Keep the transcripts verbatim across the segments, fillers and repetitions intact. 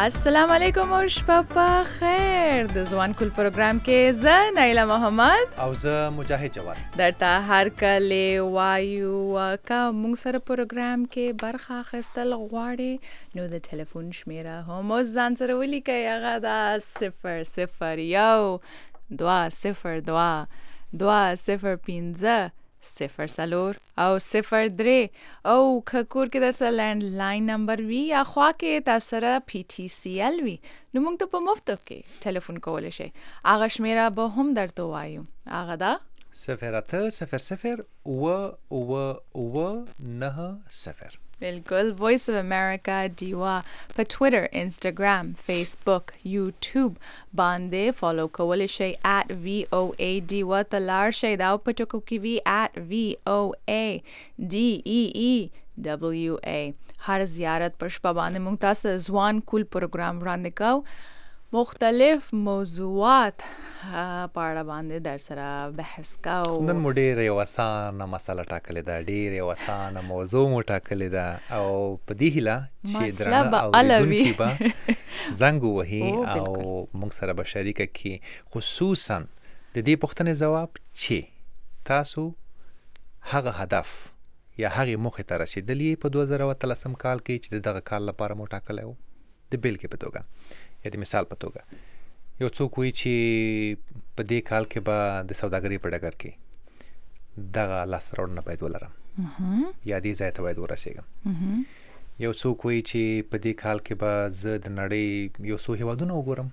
السلام علیکم او شپه په خیر د ځوان کول پروګرام کې زه نایله محمد او زه مجاهد جواد درته هر کله وایو کا موږ سره پروګرام کې برخه اخیستل غواړي نو د ټلیفون شمیره هم ځان سره ولیکئ هغه دا صفر صفر یو دوه صفر دوه دوه صفر پنځه صفر سلور او صفر درې او ککور کې درسه لینډ لاین نمبر وی یا خوا کې تاسو سره پی ټی سی ال وی نو موږ ته په مفت کې ټلیفون کولی شئ هغه شمیره به هم درته وایو هغه دا صفر اته صفر صفر اوه اوه اوه نهه صفر بالکل وایس اف امریکا دیوا په ټویټر انسټاګرام فیسبوک یوټیوب باندې فالو کولی شئ at voa دیوا ته لاړ شئ دا په ټکو کې وي at voa deea هر زیارت پر شپه باندې موږ تاسو ته ځوان کول پروګرام وړاندې کوو مختلف موضوعات په اړه باندې در سره بحث کوو نن مو ډېر یو اسانه مسله ټاکلې ده ډېر یو اسانه موضوع مو ټاکلې ده او په دې هیله چې درانه اورېدونکي به زنګ ووهي او موږ سره به شریکه کړي خصوصا د دې پوښتنې ځواب چې تاسو هغه هدف یا هغې موخې ته رسېدلي په دوه زره اتلسم کال کې چې د دغه کال لپاره مو ټاکلی و د بېلګې په توګه یا د مثال په توګه یو څوک وایي چې په دې کال کې به د سوداګرۍ په ډګر کې دغه لاسته راوړنه باید ولرم یا دې ځای ته باید ورسېږم یو څوک وایي چې په دې کال کې به زه د نړۍ یو څو هیوادونه وګورم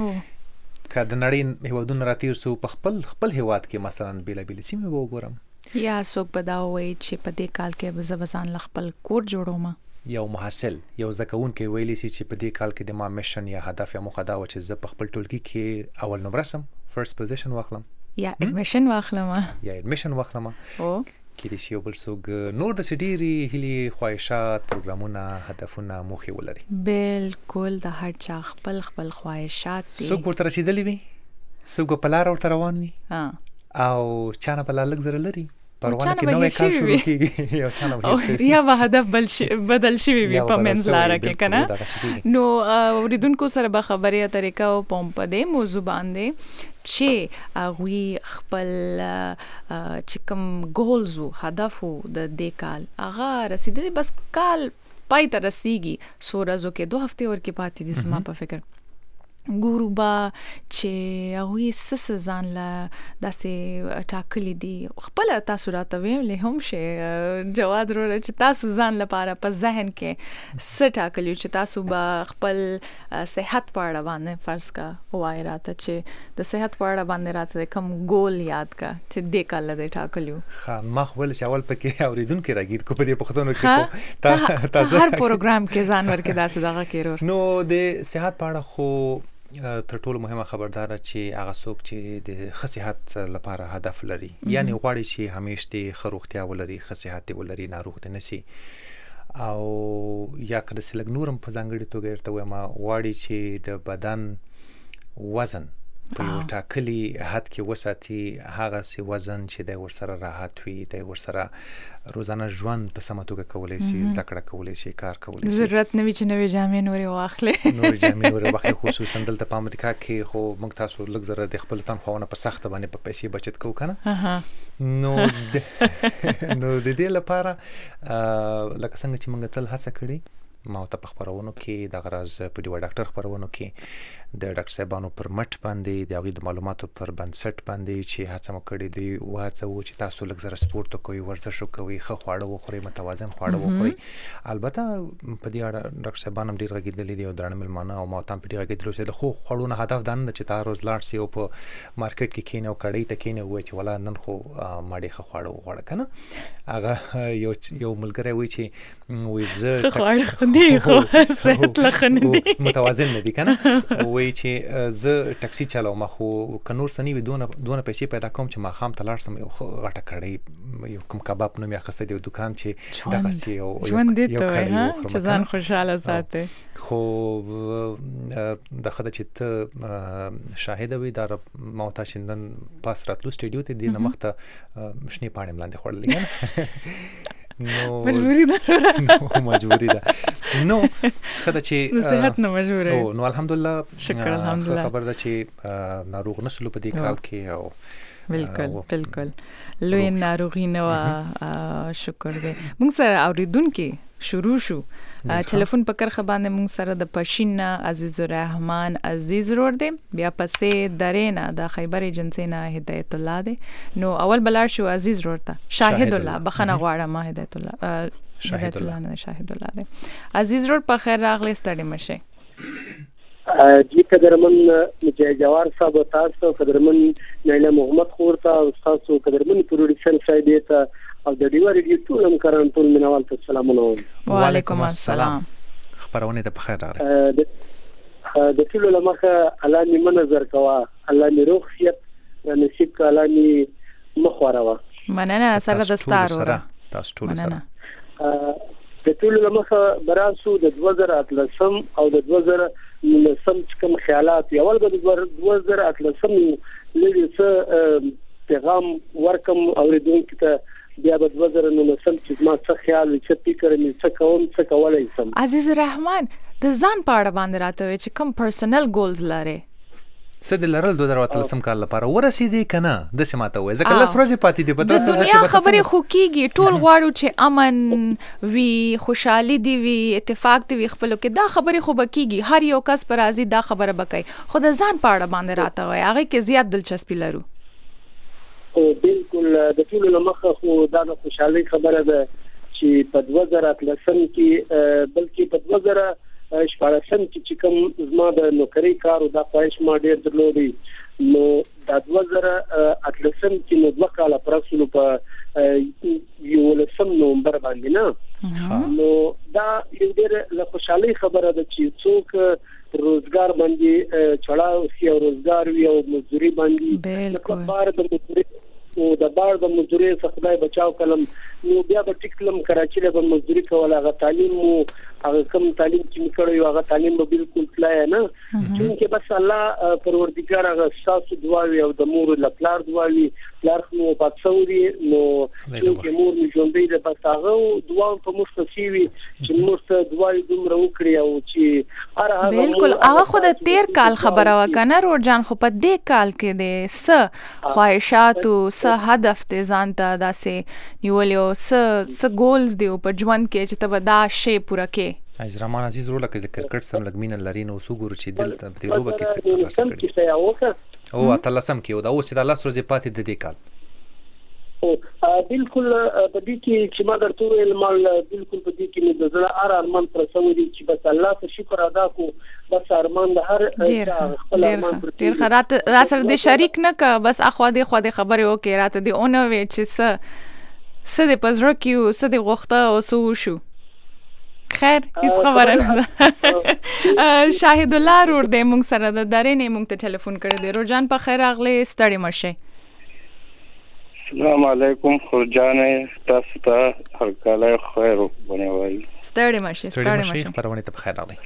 که د نړۍ هیوادونه راتېر سو په خپل خپل هیواد کې مثلا بېلابېلې سیمې به وګورم یا څوک به دا وایي چې په دې کال کې به زه به ځان له خپل کور جوړوم یو محصل یو زده کوونکی ویلی سي چې په دې کال کې د ما میشن یا هدف یا موخه دا و چې زه په خپل ټولګي کې اول نمبر رسم فرست پوزیشن واخلم یا اډمیشن واخلم یا اډمیشن واخلم او کې شي یو بل څوک نور د سډيري هلي خواهشات پروګرامونه هدفونه موخې ولري بالکل د هر چا خپل خپل خواهشات دي څوک ورته رسیدلی وي څوک په لار ورته روان وي او چانه په لږ زره لري پروانه کې نوې کار شروع کیږي یو چانه وهي یا به هدف بل شي بدل شي وي په منځ لار کې کنه نو اوریدونکو سره به خبرې طریقه او پوم په دې موضوع باندې چې هغه خپل چې کوم ګولز او هدف د دې کال هغه رسیدلی بس کال پای ته رسیږي سورزو کې دوه هفته ور کې پاتې دي سما په فکر ګورو با چې هغوی سس ځان له داسې ټاکلی دي خپل تاسو راته ویلې هم شي جواد وروره چې تاسو ځان لپاره په ذهن کې څه ټاکلی چې تاسو به خپل صحت په اړه باندې فرض کا وایي راته چې د صحت په اړه باندې راته کوم ګول یاد کا چې دې کال دې ټاکلیو ښه ما خو ول چې اول پکې اوریدونکي راګیر کو په دې پښتنو کې تاسو هر پروګرام کې ځان ورکې داسې دغه کې نو د صحت په اړه خو تر ټولو مهمه خبردار چې هغه څوک چې د ښه صحت لپاره هدف لري یعنی غواړي چې همیشه د ښه روغتیا ولري ښه صحت ولري ناروغ دې نشي او یا که داسې لږ نور هم په ځانګړې توګه ورته وایم غواړي چې د بدن وزن په یو ټاکلي حد کې وساتي هغسې وزن چې دی ورسره راحت وي دی ورسره روزانه ژوند په سمه توګه کولی شي زده کړه کولی شي کار کولی شي ضرورت نه وي چې نوې جامې نورې واخلې نورې جامې نورې واخلې خصوصا دلته په امریکا کې خو موږ تاسو لږ زره د خپلو تنخواهونه په سخته باندې په پیسې بچت کوو که نه نو نو د دې لپاره لکه څنګه چې موږ تل هڅه کړې ما ته په خبرونو کې د غرض په ډیوا ډاکټر خبرونو کې د ډاکټر صاحبانو پر مټ باندې د هغوی د معلوماتو پر بنسټ باندې چې هڅه مو کړې دی وهڅوو چې تاسو لږ زره سپورت وکوئ ورزش وکوئ ښه خواړه وخورئ متوازن خواړه وخورئ البته په دې اړه ډاکټر صاحبان هم ډېر غږېدلي دي او درانه مېلمانه او ما ته هم په ډېر غږېدلي چې د ښو خوړو نه هدف دا نه ده چې تا روز لاړ سي او په مارکیټ کې کښېنې او کړۍ ته کښېنې ووایي چې والا نن خو ما ډېر ښه خواړه وخوړه که نه هغه یو یو ملګری وایي چې وایي زه خواړه خو دي خو صحت له ښه نه دي متوازن نه دي که نه وایي چې زه ټکسي چلوم خو که نور څه نه وي دونه دونه پیسې پیدا کوم چې ماښام ته لاړ سم یو غټه کړۍ یو کوم کباب نوم یې اخیستی دی یو دوکان چې دغسې یو ژوند دې ته وایي چې ځان خوشحاله ساتې خو د ښه ده چې ته شاهده وي دا ما ته چې نن پاس راتلو سټډیو ته دې نه مخته شنې پاڼې ملاندې خوړلې نو مجبوری ده نو مجبوری ده نو خدای چې صحت نه مجبوره او نو الحمدلله شکر الحمدلله خبر ده چې ناروغ نسلو په دې کال کې او بالکل بالکل لوی ناروغي نه شکر دی. موږ سره اوریدونکو شروع شو ټلیفون په کرخه باندې موږ سره د پښین عزیز الرحمن عزیز رور دی، بیا پسې درینا د خیبر ایجنسی نه هدایت الله دی. نو اول بلار شو عزیز رور ته شاهد الله بخنه غواړه ما هدایت الله هدایت الله نه شاهد الله دی. عزیز رور په خیر راغلی ستړي مشه. جی قدرمن مجاهد جوار صاحب تاسو قدرمن نیلا محمد خور ته تاسو قدرمن پروډکشن صاحب ته او د ډیو ریډیو ټول همکاران ټول منوال ته سلام علیکم. وعلیکم السلام. خبرونه ته بخیر راغلی. د ټول لمخه الله می منظر کوا، الله می روغ صحت نصیب کا، الله می مخوروا. مننه سره د ستارو تاسو ټول سره. د ټول لمخه براسو د دوه زره اتلسم او د دوه زره نولسم کوم خیالات یول د دوه زره اتلسم لږ څه پیغام ورکم اوریدونکو ته، بیا به دوه زره نولسم چې ما څه خیال چې فکر مې څه کوم څه کولای شم. عزیز الرحمن د ځان په اړه باندې راته وي چې کوم پرسنل ګولز لري څه د لرل دوه زره اتلسم کال لپاره ورسېدي کنه د سماته وای ځکه لس ورځې پاتې دي په تاسو د دنیا خبرې خو کیږي ټول غواړو چې امن وي، خوشحالي دی وي، اتفاق دی وي خپلو کې، دا خبرې خو به کیږي، هر یو کس پر راضي دا خبره بکای، خو د ځان په اړه باندې راته وای هغه کې زیات دلچسپي لرو. او بالکل د ټول لمخه خو دا د خوشحالي خبره ده چې په دوه زره اتلسم کې بلکې په دوه زره شپاړسم کې چې کوم زما د نوکری کار او د خواهش ما ډیر درلودي، نو د دوه زره اتلسم کې نو دوه کاله پرسلو په یولسم نومبر باندې نه، نو دا یو ډیر له خوشحالي خبره ده چې څوک روزګار باندې چړاو سی او روزګار وی او مزدوري باندې بالکل بار د مزدوري او د بار د مزدوري څخه خدای بچاو کلم، نو بیا به ټیکلم کراچي له مزدوري کوله، هغه تعلیم مو هغه کوم تعلیم چې میکړو هغه تعلیم به بالکل تلای نه، چې بس الله پروردګار هغه تاسو دعا وی او د مور لپلار دعا وی پلار خو په څوري نو چې مور می ژوندۍ ده پس هغه دعا په مستسی وی چې مور ته دعا دومره وکړي او چې هر هغه بالکل هغه خو د تیر کال خبره وکنه روړ جان، خو په دې کال کې د س خواهشات او س هدف ته ځان ته داسې نیولیو س س ګولز دی په ژوند کې چې ته دا شی پوره کې. عزیز رحمان عزیز رو لکه د کرکټ سم لګمینه لري نو وسوګورو چې دلته په روبه کې څه ترلاسه کړي او اتلسم کې او دا اوس د لاس ورځې پاتې د دې کال او بالکل په دې کې چې ما درته ویل مال بالکل په دې کې مې د زړه ار ارمان پر سوي چې بس الله ته شکر ادا کو، بس ارمان د هر خپل ارمان ډیر خرات را سره د شریک نه کا، بس اخوا دې خو دې خبره وکي راته دی اون وی چې س س دې پزړه کې س دې غوخته او سو شو خیر هیڅ خبره نه ده. شاهد الله رور دې مونږ سره د درې نه مونږ ته ټلیفون کړی دی. روجان په خیر اغلی ستړي مشه. السلام علیکم خورجان تاسو ته هر کله خیر ونیوي. ستړي مشه ستړي مشه خبرونه ته خیر اغلی.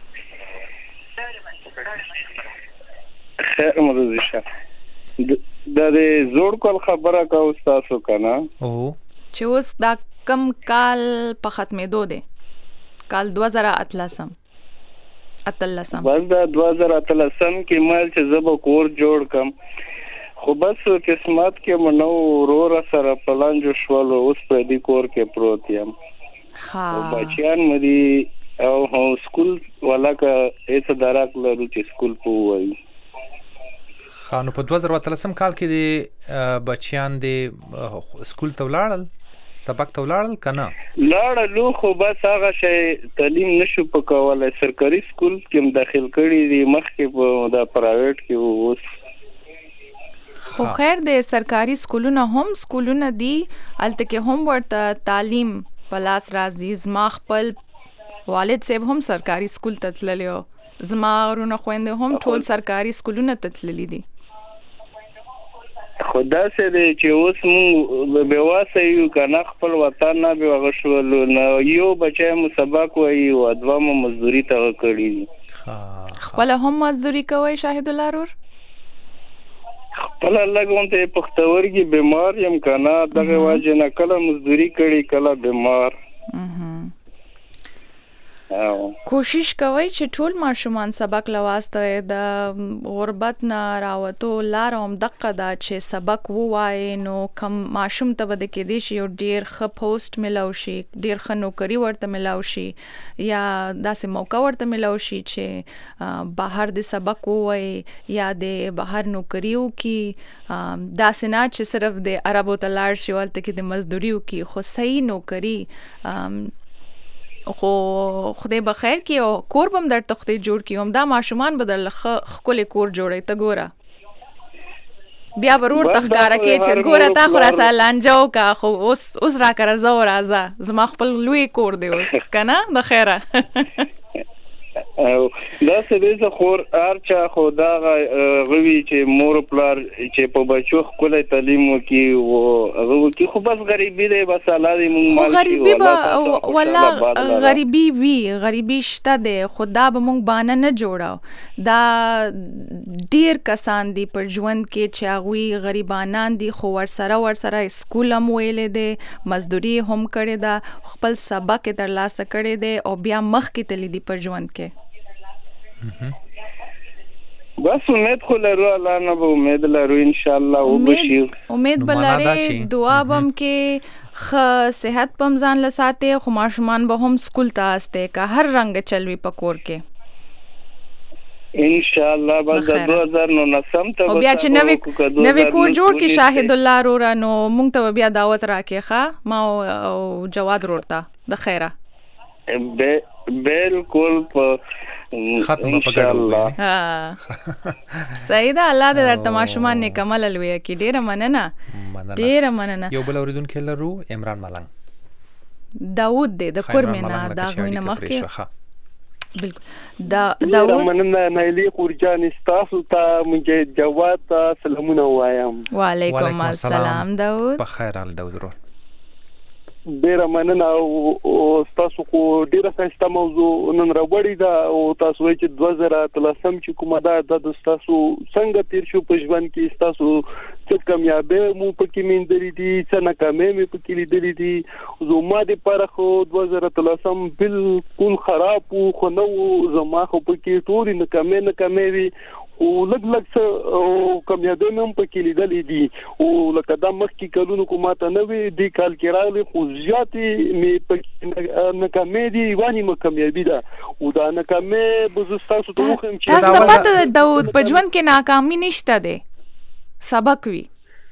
خیر مروزي شه د دې زوړ کول خبره کا تاسو کنه او چې اوس دا کم کال په ختمېدو دی، کال دوه زره اتلسم اتلسم بس دا دوه زره اتلسم کې مال چې زب کور جوړ کم، خو بس قسمت کې منو ورور سره پلان جو شول اوس په دې کور کې پروت یم. ها بچیان مې او هو سکول ولا کا ایسه دراک لرو چې سکول په وایي. خانو په دوه زره اتلسم کال کې د بچیان د سکول ته ولاړل، سبق ته ولاړل کنه لاړلو، خو بس هغه شی تعلیم نشو پکولای. سرکاري سکول کې داخل کړي دي، مخکې په د پرایویټ کې اوس خو خیر د سرکاري سکولونه هم سکولونه دي الته کې هم ورته تعلیم پلاس راځي. زما خپل والد صاحب هم سرکاري سکول ته تللی، زما ورونه خويندې هم ټول سرکاري سکولونه ته تللی دي. خدا سه دې چې اوس مونږ به واسه یو کنه خپل وطن نه به غشول نو یو بچای مو سبق وایي او ادوامه مزدوري ته کړی، خپل هم مزدوري کوي. شاهد الله رور خپل لګون ته پختورګي بیمار يم کنه دغه واجه نه کله مزدوري کړي کله بیمار. کوشش کوي چې ټول ماشومان سبق لواسته د غربت نه راوتو لار هم دقه دا چې سبق ووایي نو کم ماشوم ته بده کې دي شي او ډیر ښه پوسټ ملاو شي ډیر ښه نوکری ورته ملاو شي یا داسې موقع ورته ملاو شي چې بهر د سبق ووایي یا د بهر نوکریو کې داسې نه چې صرف د عربو ته لاړ شي ولته کې د مزدوریو کې خو صحیح نوکری خو خدای بخیر کی او کور بم در تخته جوړ کی هم دا ماشومان بدل خپل کور جوړي ته ګوره بیا برور تخکارا کې چې ګوره تا خو را سالانجاو کا خو اوس اوس را کړ زو راځه زما خپل لوی کور دی اوس کنه د خیره او دا څه دې خور ارچا خدا غوي چې مور پلار چې په بچو خپل تعلیم وکي او هغه وکي خو بس غریبي دی بس الله دې مونږ مال غریبي به ولا غریبي وی غریبي شته دی خدا به مونږ باندې نه جوړاو دا ډیر کسان دي پر ژوند کې چې هغه غریبانان دي خو ور سره ور سره سکول هم ویلې دي مزدوري هم کړې ده خپل سبق ترلاسه کړې دي او بیا مخ کې تللی دي پر ژوند کې بس امید خو لرو الله نه به امید لرو ان شاء الله او بشي امید بلاره دعا بم کې خ صحت پم ځان لساته خو ماشومان به هم سکول ته استه کا هر رنگ چلوي پکور کې ان شاء الله بس د دو هزار نو نسم ته او بیا چې نوې نوې کور جوړ کې شاهد الله رورا نو مونږ ته بیا دعوت راکې ښا ما او جواد رورتا د خیره بالکل په ختم په ګډو ها سیدا الله دې درته ماشومان نه کمل لوي کې ډیره مننه ډیره مننه یو بل اوریدونکو لرو عمران ملنګ داوود دې د کورمنا دا غوینه مخکې بالکل دا داوود مننه نایلی قرجان استاسو ته مونږ جواد ته سلامونه وایم وعلیکم السلام داوود په خیر ال داوود رو ډیره مننه او تاسو خو ډیره ښه موضوع نن راوړی دا او تاسو وایي چې دوه هزار اتلسم چې کومه دا د تاسو څنګه تیر شو په ژوند کې تاسو څه کامیابی مو پکې میندري دي څه ناکامۍ مې پکې لیدلې دي زما د پاره خو دوه هزار اتلسم بالکل خراب خو نو زما خو پکې ټول ناکامۍ ناکامۍ وي او لګ لګ څه کامیابی مې پکې لیدلې دي او لکه دا مخکې کلونو کومه ته نه وي د کال کې راغلي خو زیاتې مې پکې ناکامۍ دي وانی مې کامیابی ده او دا ناکامۍ به تاسو ته وخم چې تاسو پته داوود په ژوند کې ناکامي نشته ده سبق وی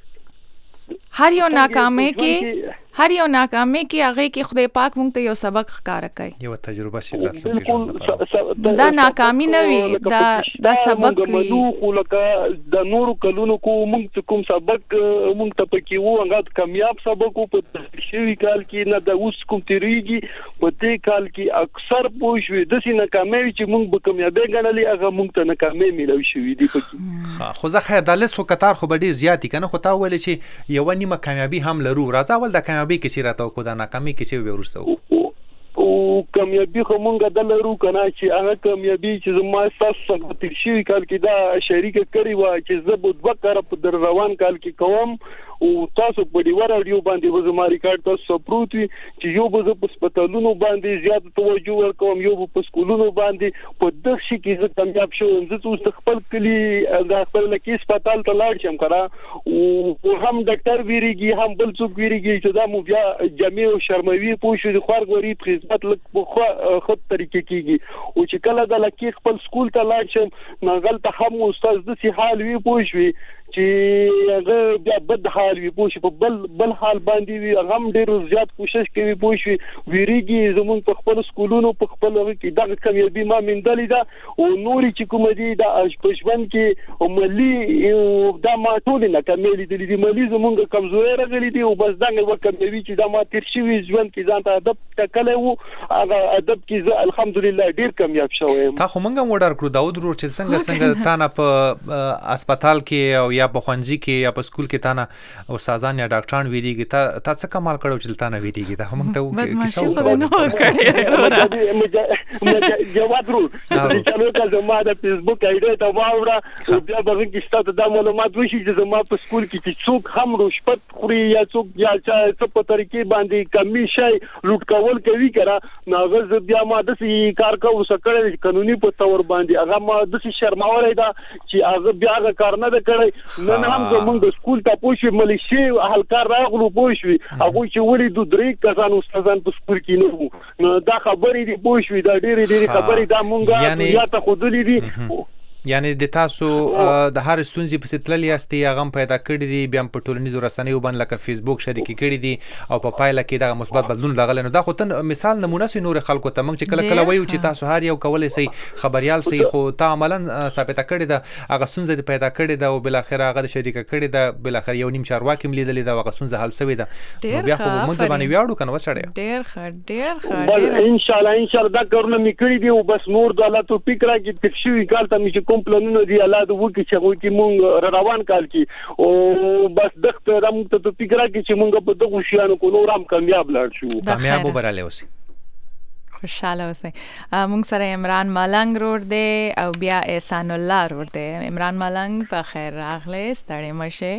هر یو ناکامۍ کې هر یو ناکامۍ کې هغه کې خدای پاک مونږ ته یو سبق ښکارا کوي یو تجربه سي راتلونکي دا ناکامي نه وي دا دا سبق وي خو لکه د نورو کلونو کو مونږ کوم سبق مونږ ته پکې وو هغه کامیاب سبق په شوی کال کې نه د اوس کوم تیریږي په دې کال کې اکثر پوښوي د سینه ناکامۍ چې مونږ به کامیابی غنلې هغه مونږ ته ناکامۍ ملوي شوې دي پکې خو زه خیر د لسو کتار خو به ډیر زیاتی کنه خو تا ویل چې یو نیمه کامیابی هم لرو راځه ول د کامیابی کې چې راته کو دا ناکامي کې چې به ورسو او کامیابی خو مونږ د لرو کنه چې هغه کامیابی چې زما ساس څنګه تیر شي کال کې دا شریک کړی و چې زه به دوه کار په در روان کال کې کوم او تاسو په دی ور اړیو باندې و زما ریکارډ تاسو پروت چې یو به په سپټالونو باندې زیات توجه ورکوم یو په سکولونو باندې په دغه شي کې زه کامیاب شوم زه اوس خپل کلی د خپل لکه سپټال ته لاړ شم کرا او هم ډاکټر ویریږي هم بل څوک ویریږي چې دا مو بیا جامع او شرموي پوښي د خور غوري خدمت لک په خود طریقې کیږي او چې کله د لکه خپل سکول ته لاړ شم نغل ته هم استاد د سي حال وی پوښوي چې هغه بیا بد حال وي پوښي په بل بل حال باندې وي هغه هم ډیر زیات کوشش کوي پوښي ویریږي زمون په خپل سکولونو په خپل کې دغه کامیابی ما مندلې ده او نوري چې کوم دي د اشپشبن کې او ملي دا ما ټول نه کامیابی دي د ملي زمونږ کمزوري راغلي دي او بس دغه وکړوي چې دا ما تیر شوی ژوند کې ځان ته ادب ټکلې وو هغه ادب کې الحمدلله ډیر کامیاب شوم تا خو مونږ وډر کړو داود ورو چې څنګه څنګه تا نه په هسپتال کې او یا په خونځي کې یا په سکول کې تا نه استادان یا ډاکټران ویریږي تا تا څه کمال کړو چې تا نه ویریږي دا موږ ته کیسه وکړه نو کړی جواب ورو چې نو کله ما د فیسبوک ایډي ته واوړه بیا به کې ستاسو د معلومات وشي چې زما په سکول کې چې څوک هم رشوت خوري یا څوک یا څه په طریقې باندې کمی شي لوټ کول کوي کړه ناغز بیا ما د سې کار کوو سکړې قانوني په تور باندې هغه ما د سې شرماورې دا چې هغه بیا هغه کار نه کړی نن هم زمونږ د سکول ته پوښي ملیشي هلکار راغلو پوښوي هغه چې ولې د درې کسان استادان په سکول کې نه وو دا خبرې دي پوښوي دا ډېرې ډېرې خبرې دا مونږه یا ته خودلې دي یعنی د تاسو د هر ستونزې په ستللی یاستي هغه پیدا کړی دي بیا په ټولنیزو رسنیو باندې لکه فیسبوک شریکي کړی دي او په پایله کې دا مثبت بدلون راغلی نو دا خو ته مثال نمونه سي نور خلکو ته موږ چې کله کله وایو چې تاسو هر یو کولای سي خبريال سي خو تا عملاً ثابته کړی دا هغه ستونزې پیدا کړی دا او بل اخر هغه شریکه کړی دا بل اخر یو نیم چارواکي ملیدلې دا هغه ستونزه حل شوی دا بیا خو موږ باندې ویاړو کنه وسړی ډیر ښه ډیر ښه ان شاء الله ان شاء الله دا کارونه میکړي دي او بس نور د الله توفیق راکړي تکشوي کال ته چې کوم پلانونه دي الله د وکی چې وو کې مونږ روان کال کې او بس دغه رم ته توفیق راکړي چې مونږ په دغه شیانو کو نور هم کامیاب لاړ شو کامیاب وبراله اوسې خوشاله اوسئ مونږ سره عمران ملنګ روډ دی او بیا احسان الله روډ دی عمران ملنګ په خیر راغلی ستړي مشه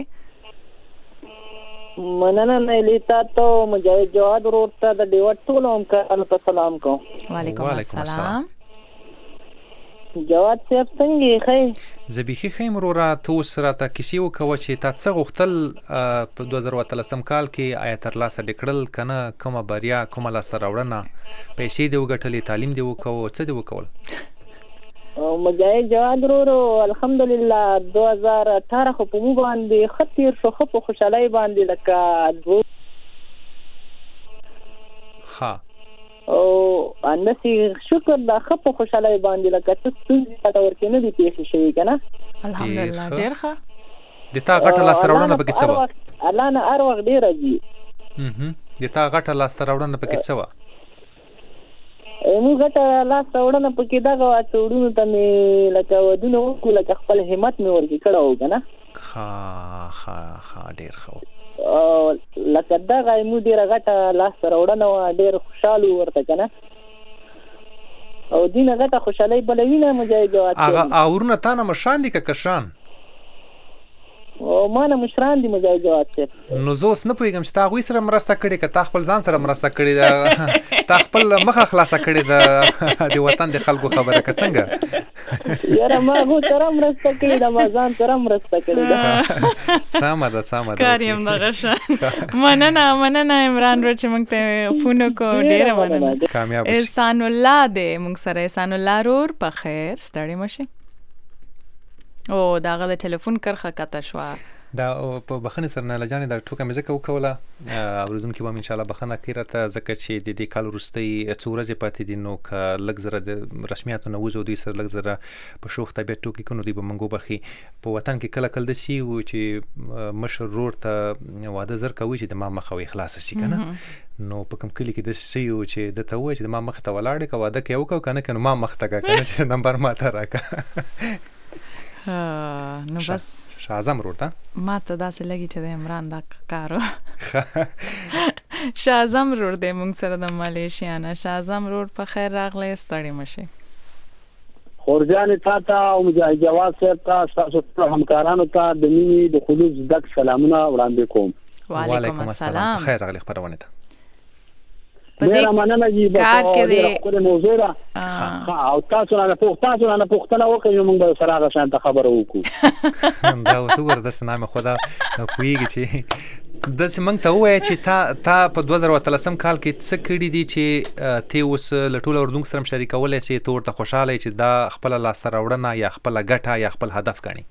مننه نه لیتا ته مجاهد جواد روډ ته د ډیوټ ټول هم کله سلام کوم وعلیکم السلام جواد صاحب څنګه ښه زبیخي خیم رورا تو سره تا کیسې وکوه چې تا څه غوښتل په دوه زره اتلسم کال کې آیا ترلاسه ډکړل کنه کومه بریا کومه لاسته راوړنه پیسې دی وګټلې تعلیم دی وکاو څه دی وکول مجاهد جواد ورو الحمدلله دوه زره اټھارہ خو په مو باندې خطیر شو خو خوشالۍ باندې لکه دو ها او انسی شکر دا خپ خوشاله باندې لکه څه څه تا ورکه نه دی پیښ شوی کنه الحمدلله ډیر ښه د تا غټه لاس راوړنه پکې څه و الله نه هر وخت ډیر دی اها د تا غټه لاس راوړنه پکې څه و مو غټه لاس راوړنه پکې دا غواړو ته مې لکه ودونه وکړه لکه خپل همت مې ورګی کړو کنه ها ها ها ډیر ښه او لکه دا غایمو ډیر غټه لاس راوړنه ډیر خوشاله ورته کنه او دینه غټه خوشالۍ بلوینه مجاهد جواد هغه اورونه تا نه مشان دي که کشان او ما نه مشران دي مجاهد جواد نو زه اوس نه پوهېږم چې تا هغوی سره مرسته کړې که تا خپل ځان سره مرسته کړې ده تا خپل مخه خلاصه کړې ده د وطن د خلکو خبره که څنګه یاره ما هغو سره مرسته کړې ده ما ځان سره مرسته کړې ده سمه ده سمه ده کار یم دغه شان مننه مننه عمران روډ چې موږ ته فون وکړو ډېره مننه کامیاب اوسې احسان الله دی موږ سره احسان الله رور په خیر ستړي مشئ او داغه د ټلیفون کرخه کته شو دا په بخنه سره نه لجانې دا ټوکه مې ځکه وکوله اوریدونکو به ان شاء الله بخنه کوي راته ځکه چې د دې کال وروستۍ څو ورځې پاتې دي نو که لږ زره د رسمیاتو نه وځو دوی سره لږ زره په شوخ طبیعت ټوکې کوو دوی به منګو بخي په وطن کې کله کله داسې وو چې مشر ورور ته واده زر کوي چې د ما مخه وي خلاصه شي که نه نو په کوم کلي کې داسې شی وو چې درته ووایي چې د ما مخې ته ولاړې که واده کې وکړو که نه که نو ما مخ ته که که نه چې نمبر ما ته راکړه نو بس شاه اعظم روډ ته ما ته داسې لګي چې د عمران دا کارو شاه اعظم روډ دی موږ سره د ملیشیا نه شاه اعظم روډ په خیر راغلی ستړي مشئ خورجان تا ته او مجاهد جواد صاحب ته تاسو ټول همکارانو ته د مینې د خلوص ډک سلامونه وړاندې کوم وعلیکم السلام خیر راغلی خپرونه ته ډېره مننه جی کار کې دی خپل موضوع را او تاسو نه پوښتنه نه پوښتنه وکړئ موږ به سره هغه شان ته خبره وکړو دا اوس ورته سنامه خدا پوهیږي چې داسې موږ ته ووایه چې تا تا په دوه زره اتلسم کال کې څه کړي دي چې ته اوس له ټولو اردوونکو سره شریکولی شې ته ورته خوشحاله یې چې دا خپله لاسته راوړنه یا خپله ګټه یا خپل هدف ګڼي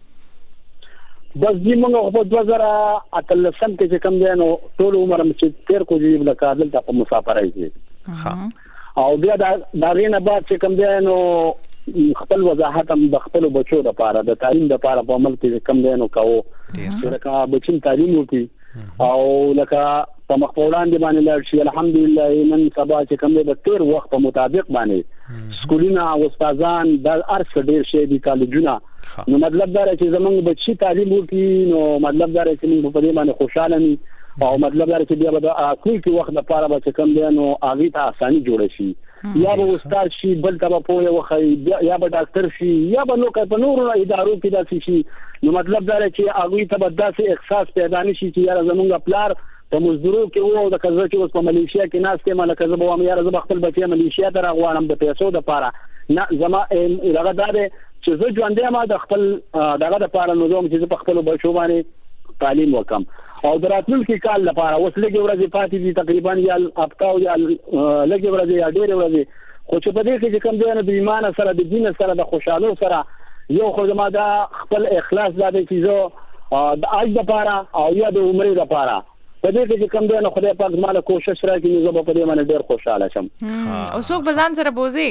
بس دی موږ په دوه زره اتلسم کې چې کوم دی نو ټول عمر مې چې تیر کو دی لکه دلته په مسافرۍ کې او بیا دا دا رینه بعد چې کوم دی نو خپل وضاحت هم د خپل بچو لپاره د تعلیم لپاره په عمل کې کوم دی نو کوو چې لکه بچین تعلیم وکړي او لکه په مخ وړاندې باندې لاړ شي. الحمدلله نن سبا چې کوم د تیر وخت په مطابق باندې سکولونه او استادان د ارس ډیر شي دي کالجونه، نو مطلب دا چې زمونږ بچي تعلیم وکړي، نو مطلب دا چې موږ په دې باندې خوشاله ني او مطلب دا چې بیا به اخلي کې وخت لپاره به کوم دی نو هغه ته اساني جوړ شي، یا به استاد شي بل ته په یو وخت یا به ډاکټر شي یا به نو په نورو ادارو کې داسې شي. نو مطلب دا چې هغه ته به داسې احساس پیدا نشي چې یاره زمونږ پلار په مزدورو کې وو د کزه چې اوس په ملیشیا کې ناس کې مله کزه به وام یاره زه خپل بچی ملیشیا ته راغواړم د پیسو د پاره، نه زما هغه دا دی چې زه ژوندې ما د خپل دغه د پاره نو زم چې په خپل بچو باندې تعلیم وکم او دراتلونکي کال لپاره اوس لږ ورځې پاتې دي تقریبا یا هفته او یا لږ ورځې یا ډېر ورځې، خو چې په دې کې چې کوم دی نو د ایمان سره د دین سره د خوشحالو سره یو خو زما دا خپل اخلاص دا دی چې زه د اج د پاره او یا د عمرې د پاره په دې کې کوم دی نو خدای پاک زما له کوشش راکړي نو زه په دې باندې ډېر خوشاله شم. او څوک به ځان سره بوزي؟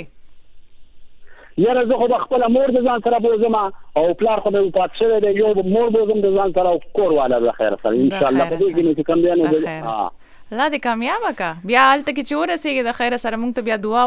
یاره زه خو د خپل مور د ځان سره بوزم او پلار خو د پات شوی دی، یو مور بوزم د ځان سره او کور والا د خیر سره ان شاء الله په دې کې چې کوم دی نو ها الله دې کامیاب کا بیا حالت کې چې ورسېږي د خیر سره مونږ ته بیا دعا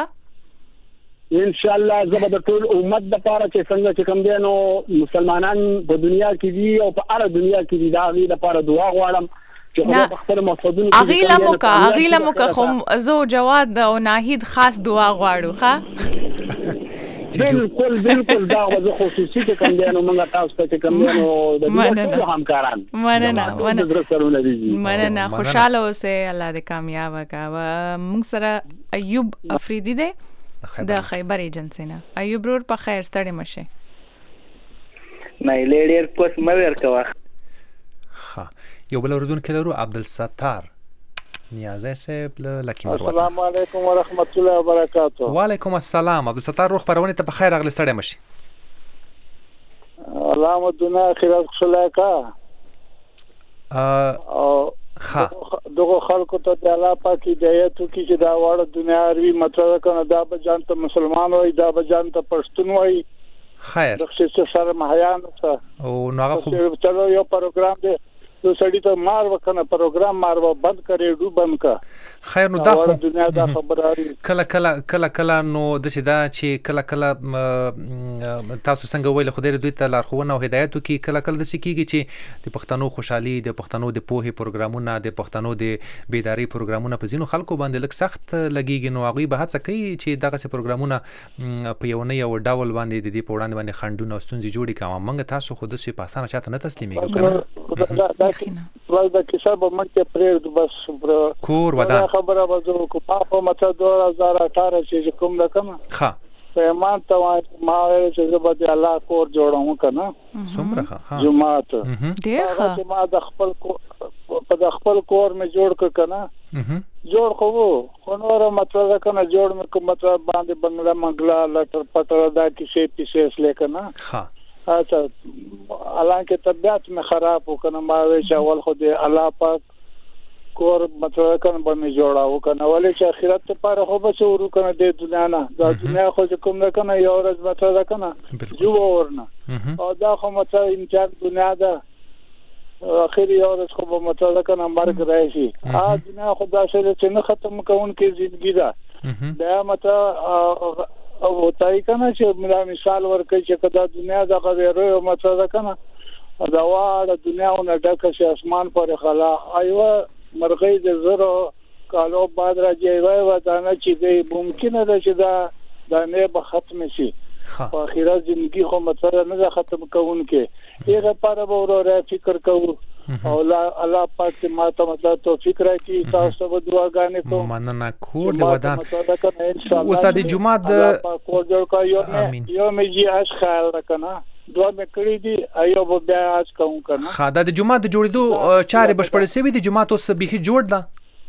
وکړه ان شاء الله. زه به د ټول امت د پاره چې څنګه چې کوم دی نو مسلمانان په دنیا کې دي او په هر دنیا کې دي دا غي د پاره دعا غواړم چې خدای په خپل مقصدونو کې اغیلا موکا اغیلا موکا خو زو جواد او ناهید خاص دعا غواړو ښا بالکل بالکل دا وځه خصوصي کې کوم دی نو موږ تاسو ته کوم دی نو د دې همکاران مننه مننه مننه خوشاله اوسه الله دې کامیاب کا. موږ سره ایوب افریدی دی د خیبر ایجنسی نه. ایوب رور په خیر ستړي مشه نه لیډر پوس مې ورکوه. ها یو بل اوردون کې لرو عبدالستار نیازه صاحب لکی مروت. السلام علیکم ورحمت الله وبرکاته. وعلیکم السلام عبدالستار روح پرونه ته په خیر اغلی ستړي مشي. الله دنیا آخرت خوشاله کا او ها دغه خلکو ته د الله پاک هدایت کی چې دا وړه دنیا اروي مطلب کنه دا به جان ته مسلمان وای دا به جان ته پښتون وای خیر د څه سره مهیان څه او نو هغه خو چلو یو پروګرام دی نو سړی ته مار وکنه پروګرام مار و بند کړي ډو بند کا خیر نو دا خو دنیا دا خبره کله کله کله کله نو د شي دا چې کله کله تاسو څنګه ویل خو دوی ته لارښوونه او هدایت کوي کله کله د سکیږي چې د پښتنو خوشحالي د پښتنو د پوهې پروګرامونه د پښتنو د بیداری پروګرامونه په ځینو خلکو باندې لږ سخت لګیږي نو هغه به هڅه کوي چې دغه پروګرامونه په یو نه یو ډول باندې د دې په وړاندې باندې خندونه او ستونزې جوړي کوم موږ تاسو خو د شي په اسانه چاته نه تسلیمېږو ول د کیسه به مکه پرې بس کور ودان خبره وځو کو په مته دوه هزار اټھارہ چې کوم رقم ها پیمان ته ما چې زبد الله کور جوړوم کنه څومره ها جمعات ډیر ښه ما د خپل په د خپل کور می جوړ ک کنه جوړ خو خو نور مطلب کنه جوړ مې کوم مطلب باندې بنگلا منګلا لټر پټر دا کیسه پیسه لیکنه ها اچھا حالانکه طبیعت میں خراب ہو کنه ما وی چاول خو دې الله پاک کور مطلب کنه باندې جوړاو کنه ولې چې اخرت ته پاره خو به ورو کنه د دنیا نه دا دنیا خو کوم نه کنه یو ورځ مطلب کنه جو ورنه او دا خو مطلب امتیاز دنیا ده اخر یو ورځ خو به مطلب کنه مرګ راشي ا دنیا خو دا څه چې نه ختم کون کې ژوندۍ ده دا مطلب او تای کنه چې موږ مثال ورکړي چې کدا دنیا د غویرو مطلب کنه دا واړه دنیا او ډکه شي اسمان پر خلا ایوه مرغۍ د زرو کالو بعد راځي وای و دا نه چې دی ممکن ده چې دا د نه به ختم شي په اخرت ژوندۍ خو مطلب نه ختم کوون کې یې لپاره به ورو فکر کوو او الله پاک دې ماته مطلب توفیق راکړي تاسو به دعاګانې کوم مننه کور دې ودان استاد جمعه د کور جوړ کا یو یو مې جی اش خیال راکنه دعا مې کړې دي ایو به بیا اج کوم کنه خاطر د جمعه د جوړېدو چارې بشپړې سوي د جمعه اوس به جوړ ده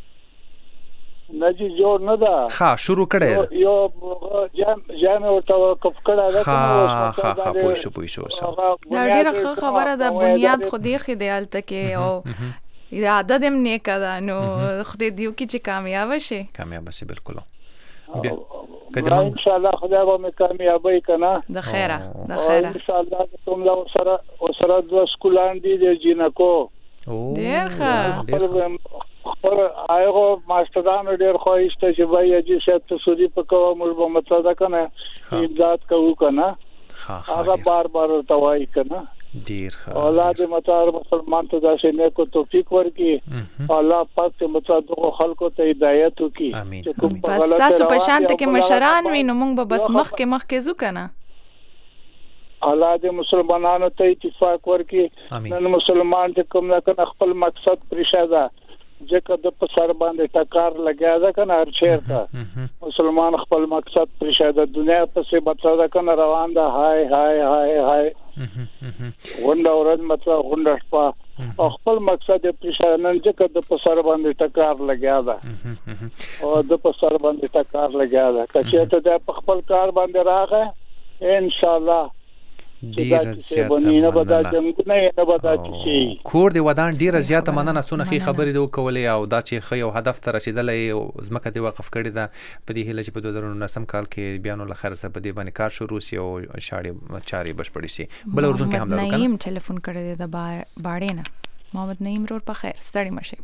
نجی جوړ نه ده ها شروع کړي یو جام جام ورته کف کړه ده ها ها ها پوه شو پوه شو دا ډیره خبره ده بنیاد خو دې خدای تکي او اراده دې نیکه ده نو خدای دیو کی چې کامیاب شي کامیاب شي بالکل بیا کله ان شاء الله خدای به مې کامیابی کنه د خیره د خیره ان شاء الله کوم لا سره سره د سکولان دي د جنکو ډیر ښه. خپل هغه ماسترانو ډیر خوښته چې وایي چې څه تصویر پکوه موږ به مطلب کنه امداد کوو کنه هغه بار بار توای کنه ډیر ښه. اولاد مطلب مسلمان ته داسې نه کو توفیق ورکړي الله پاک ته مطلب خلکو ته هدایت وکړي چې کوم بس تاسو په شان ته کې مشران وي نو موږ به بس مخ کې مخ کې ځو کنه. الله دې مسلمانانو ته اتفاق ورکړي. نن مسلمان چې کوم نه کنه خپل مقصد پرېښاده ځکه د په سر باندې ټکار لګیا ده کنه هر چیرته مسلمان خپل مقصد پرېښاده دنیا پسې مطلب کنه روان ده هاي هاي هاي هاي ونده ورځ مطلب ونده شپه خپل مقصد پرېښاده نن ځکه د په سر باندې ټکار لګیا ده او د په سر باندې ټکار لګیا ده که ته د خپل کار باندې راغې ان شاء الله ډیر زیاته کور دی ودان ډیر زیاته مننه څونه خې خبرې دی وکولې او دا چې خې یو هدف ته رسیدلې زمکه دی وقف کړی دا په دې هله چې په دوه زره نولسم کال کې بیا نو لخر سره په دې باندې کار شروع شي او شاړې چاري بشپړې شي. بل اردن کې هم دا نعیم ټلیفون کړی دی د باړې نه. محمد نعیم رور په خیر ستړي مشه.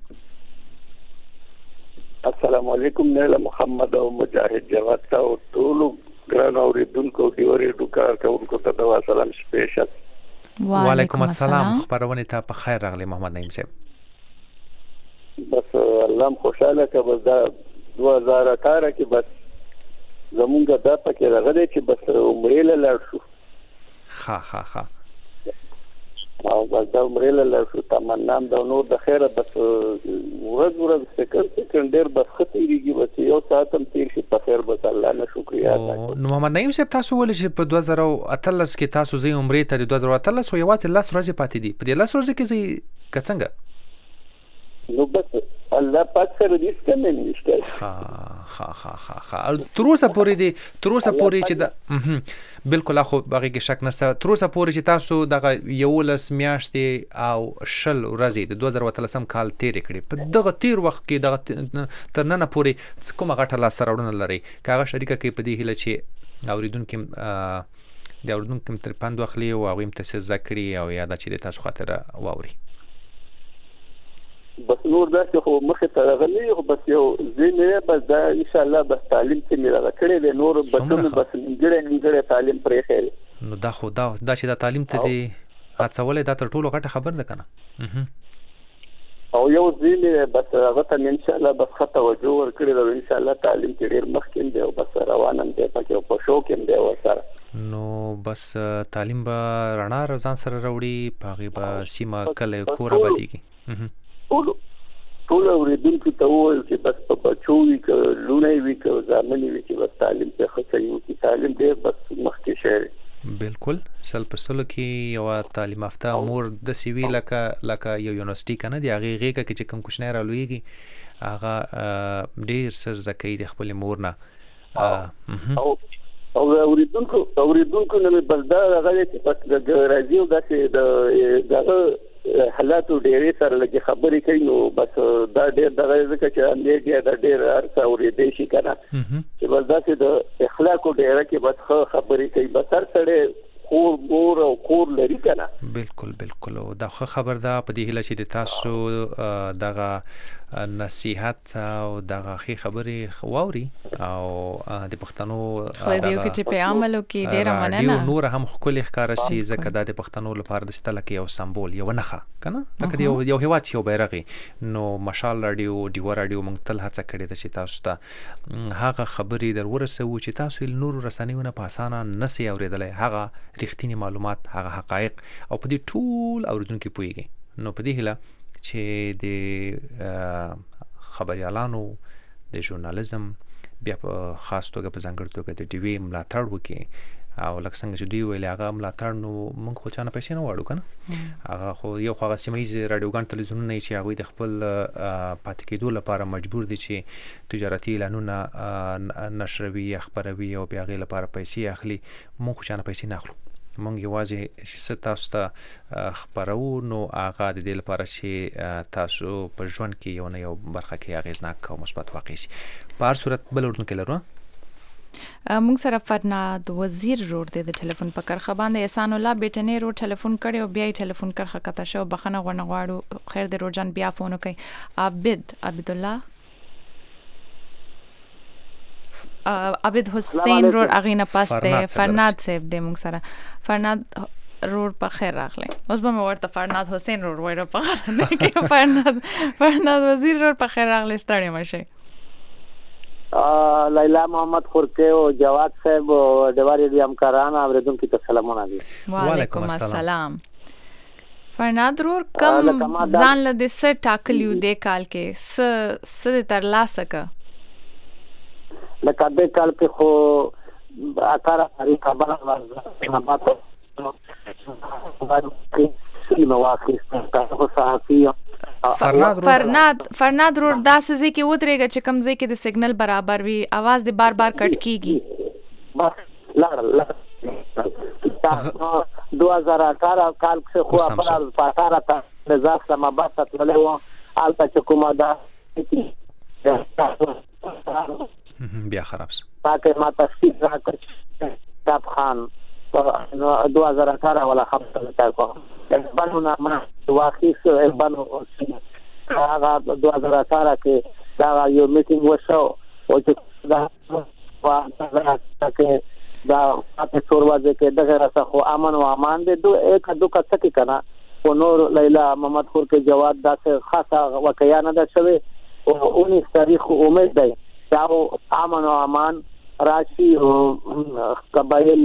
السلام علیکم نیله محمد او مجاهد جواد او ټول ګران اوریدونکو دی اوریدو کار کوونکو ته دا سلام سپیشل. وعلیکم السلام. خبرونه ته په خیر راغلی محمد نعیم صاحب. بس الله خوشاله که بس دا دوه هزار اټھارہ کې بس زمونږ دا پکې راغلی چې بس عمرې له لاړ شو. ها ها ها او بس دا عمرې له لاړ شو تمنام دا نور د خیره بس ورځ ورځ سکند سکند ډېر بس ختیږي بس یو ساعت هم تیر شي په خیر بس الله نه شکریا ادا کوم. نو محمد نعیم صاحب تاسو ولې چې په دوه زره اتلس کې تاسو زی عمرې ته د دوه زره اتلس او یوازې لس ورځې پاتې دي په دې لس ورځې کې زی کڅنګ نو بس الله پاک سره دې څنګه نشته. ها ها ها ها ها تر اوسه پورې دي تر اوسه پورې چې دا بالکل اخو باغی کې شک نشته تر اوسه پورې چې تاسو دغه یولس میاشتې او شل ورځې د دوه زره اتلسم کال تیر کړي په دغه تیر وخت کې دغه تر نن پورې کومه غټه لاس راوړنه لري کاغه شریکه کې په دې هله چې اوریدونکو د اوریدونکو تر پاند واخلي او هغه امتیاز ذکرې او یاد چې تاسو خاطر واوري. بس نور دا چې خو مخه ته راغلی خو بس یو زینه بس دا ان شاء الله بس تعلیم چې مې راکړې د نور بسونه بس نګړې نګړې تعلیم پرې خیر. نو دا خو دا دا چې دا تعلیم ته دی هڅولې دا تر ټولو غټه خبر ده کنه. او یو زینه بس هغه ته ان شاء الله بس خطه وجو ورکړې دا ان شاء الله تعلیم کې ډیر مخکې دی او بس روانم دی پکې په شو کې دی وسره. نو بس تعلیم به رڼا ځان سره راوړي پاغي به سیمه کله کور بدیږي. ټول ټول اوریدونکو ته وایي چې بس په بچوي ک لونه وی ک ځامنې وی چې بس تعلیم ته خصيو چې تعلیم دې بس مخکې شي. بالکل سل په سلو کې یو تعلیم یافته مور د سیوی لکه لکه یو یونیورسيټي کنه دی هغه غیګه کې چې کوم کوشنه را لویږي هغه ډیر سر زکې د خپل مور نه. او او اوریدونکو اوریدونکو نه بلدا هغه چې پس د راځي او داسې د حالاتو ډېرې سره لږ خبرې کوي نو بس دا ډېر دغه ځکه چې اندېږي دا ډېر ارڅ اورېدې شي کنه چې بس داسې د اخلاقو ډېره کې بس خبرې کوي بس هر سړی کور مور او کور لري کنه. بالکل بالکل دا خبر ده په دې هله چې تاسو دغه نصيحت او دغه خې خبرې واوري او د پښتنو خو دې یو چې په عملو کې ډېر مننه نور هم خپل ښکار شي ځکه د پښتنو لپاره د ستل کې یو سمبول یو نخښه کنه لکه یو یو هیواد یو بیرغي نو مشال رادیو دیو رادیو موږ تل هڅه کړې ده چې تاسو ته هغه خبرې در ورسوي چې تاسو نور رسنیونه په اسانه نسي اوریدلای هغه رښتینی معلومات هغه حقایق او په دې ټول اوریدونکو پويږي. نو په دې هله چې د خبريالانو د ژورنالیزم بیا په خاص توګه په ځانګړي توګه د ټي وي ملاتړ وکړي او لکه څنګه چې دوی ویل هغه ملاتړ نو موږ خو چانه پیسې نه واړو کنه هغه خو یو خو هغه سیمایي رادیوګان تلویزیونونه چې هغه د خپل پاتې کېدو لپاره مجبور دي چې تجارتي اعلانونه نشروي خبروي او بیا غي لپاره پیسې اخلي موږ خو چانه پیسې نه اخلو مونږ یوازې چې تاسو ته خبرو نو هغه د دې لپاره چې تاسو په ژوند کې یو نه یو برخه کې اغیزناک او مثبت واقع شي. په هر صورت بل اردن کې لرو موږ سره فرناد وزیر روډ د ټلیفون په کرخه باندې احسان الله بیٹنې روډ ټلیفون کړي او بیا یې ټلیفون کرخه کته شو بخنه غوڼه غواړو خیر د روجان بیا فون کوي عابد عبد الله عابد حسین روډ اغینه پاس ده فرناد صاحب د موږ سره فرناد روډ په خیر راغله اوس به مې ورته فرناد حسین روډ وایره په غره نه کې فرناد فرناد وزیر روډ په خیر راغله ستړي مشه لیلا محمد خورکه او جواد صاحب او دیواری دی همکاران اوریدونکو ته سلامونه دي وعلیکم السلام فرناد رور کم ځان له د سر ټاکلیو د کال کې س س تر لاسکه لکه د کال کې خو اکار هری خبره ورځه نه پاتو نو واخیسته تاسو صحافي فرناد فرناد فرناد رور داسې ځکه کې ودرېږي چې کم ځای کې د سیګنل برابر وي आवाज د بار بار کټ کیږي بس لړ لړ دو هزار اٹھارہ کال کې خو خپل فاتاره ته نزاف سم بس تللی و البته چې کومه دا بیا خراب شو پاکه ما تفصیل راکړ کتاب خان دو هزار اٹھارہ ولا خبر تا کو بنو ما واخیس بنو هغه دو هزار اٹھارہ کې دا یو میټینګ وشو او چې دا وا کې دا په څوروازه کې دغه راځه خو امن او امان دې دو یک دو کڅ کې کنا او نور لیلا محمد خور کې جواد داسه خاصه واقعیا نه ده شوی او انیس تاریخ امید دی دا امن او امان راشي او قبایل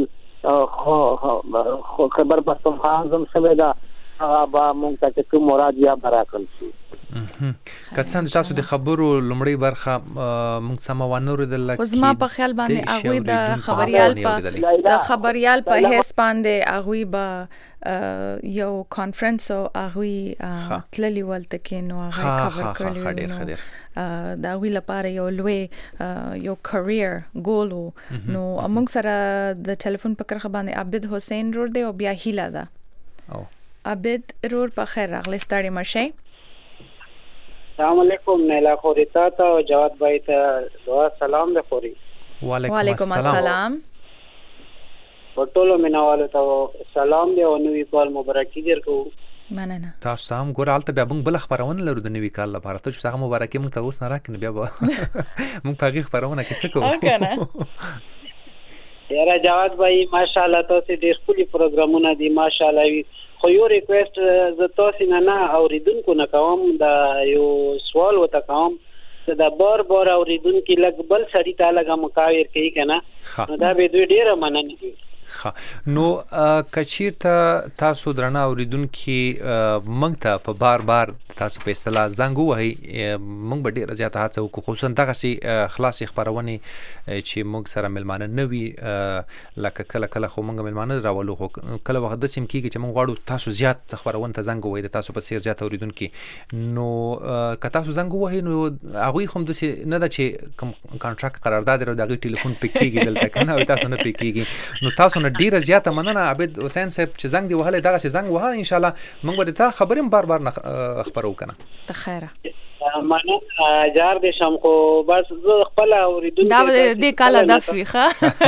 خو خبر پښتون خان زم شوی دا هغه با مونږ ته کوم مراد یا براکل شي کڅان تاسو د خبرو لمړی برخه مونږ سم ونور د لکه زما په خیال باندې اغوی د خبريال په د خبريال په هیڅ باندې اغوی به یو کانفرنس او اغوی تللی ولته کې نو هغه خبر کړی دا وی لپاره یو لوی یو کرییر ګول نو موږ سره د ټلیفون په کرخه باندې عابد حسین روډ دی او بیا هیله ده او عابد روډ په خیر راغلی ستړي مشه السلام علیکم نیلا خوري تا ته جواد بھائی ته دعا سلام ده خوري وعلیکم السلام ټولو مینوالو ته سلام دی او نوی کال مبارکي درکو مننه تاسو هم ګور حالت بیا موږ بل خبرونه لرو د نوی کال لپاره ته چې هغه مبارکي موږ ته اوس نه راکنه بیا موږ په هغه خبرونه کې څه کوو یاره جواد بھائی ماشاءالله تاسو ډېر خولي پروګرامونه دي ماشاءالله خو یو ریکوست ز تاسو نه نه اوریدونکو نه کوم دا یو سوال وته کوم دا بار بار اوریدونکو لګ بل سړی ته لګه مکاویر کوي کنه نو دا به دوی ډیره مننه دي نو کچیر ته تاسو درنه اوریدونکو مونږ ته په بار بار تاسو په اصطلاح زنګ وهي مونږ به ډیره زیاته هڅه وکړو خصوصا دغه سي خلاصي خبرونه چې مونږ سره ملمانه نوي لکه کله کله خو مونږ ملمانه راولو خو کله وخت د سیم کیږي چې مونږ غواړو تاسو زیات خبرونه ته زنګ وهي تاسو په سیر زیات اوریدونکو نو که تاسو زنګ وهي نو هغه هم د نه د چې کانټراکټ قرارداد لري دغه ټلیفون پکېږي دلته کنه او تاسو نه پکېږي نو تاسو نه ډیره زیاته مننه عابد حسین صاحب چې زنګ دی وهله دغه زنګ وها ان شاء الله موږ به تا خبرم بار بار خبرو کنه ته خیره مننه جار دې شم خو بس زه خپل اوریدونکو دا دې کاله دفي ښه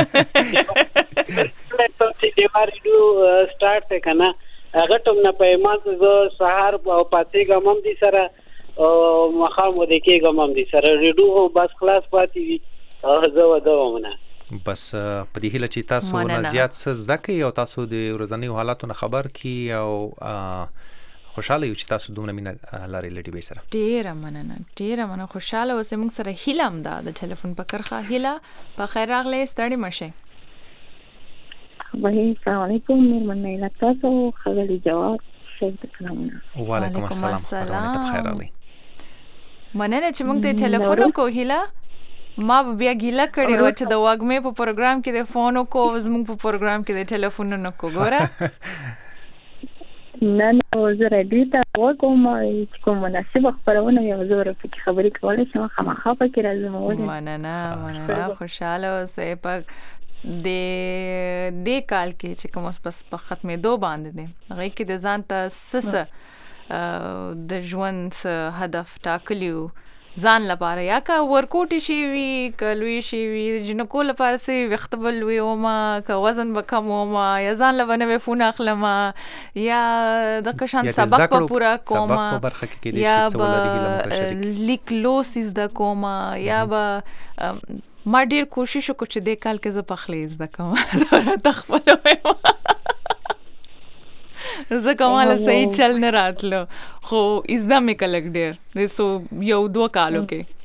دې مارډو سٹارټ ته کنه هغه ټوم نه پېمات زه سحر او پاتې ګمم دي سره او مخام ودې کې ګمم دي سره ریډو بس خلاص پاتې وي زه ودومنه بس په دې هله چې تاسو نه زیات څه زده کوي او تاسو د ورځنیو حالاتو نه خبر کی او خوشاله یو چې تاسو دومره مینه لري لټي به سره ډیره مننه ډیره مننه خوشاله اوسه موږ سره هیله هم ده د ټلیفون په کرخه هیله په خیر راغله ستړي مشه وای السلام علیکم مېرمن نیلا تاسو خبري جواب څه کړم وعلیکم السلام په خیر راغلی مننه چې موږ ته ټلیفون وکړو هیله ما بیا ګیله کړې و چې د واګمې په پروګرام کې د فون کو زموږ په پروګرام کې د ټلیفون نه کو ګوره نه نو زه راډیو ته وکوم چې کوم مناسب خبرونه یو زوره په خبرې کولای شم خامخا پکې راځم مننه مننه خوشاله اوسئ په د دې کال کې چې کوم اوس په ختمېدو باندې دی هغه کې د ځان ته سس د ژوند هدف ټاکلیو ځان لپاره یا که ورکوټي شي وي که لوی شي وي جنکو لپاره سي وخت بل وي وما که وزن به کم وما یا ځان له نوې فون اخلم یا د کشان سبق په پورا کوم یا به لیک لوس از د کوم یا به ما ډیر کوشش وکړ چې د کال کې زه پخلی زده کوم زه تخپل وایم زه کومه صحیح چل نه راتلو خو ازدا مې کلک ډیر د سو یو دوه کالو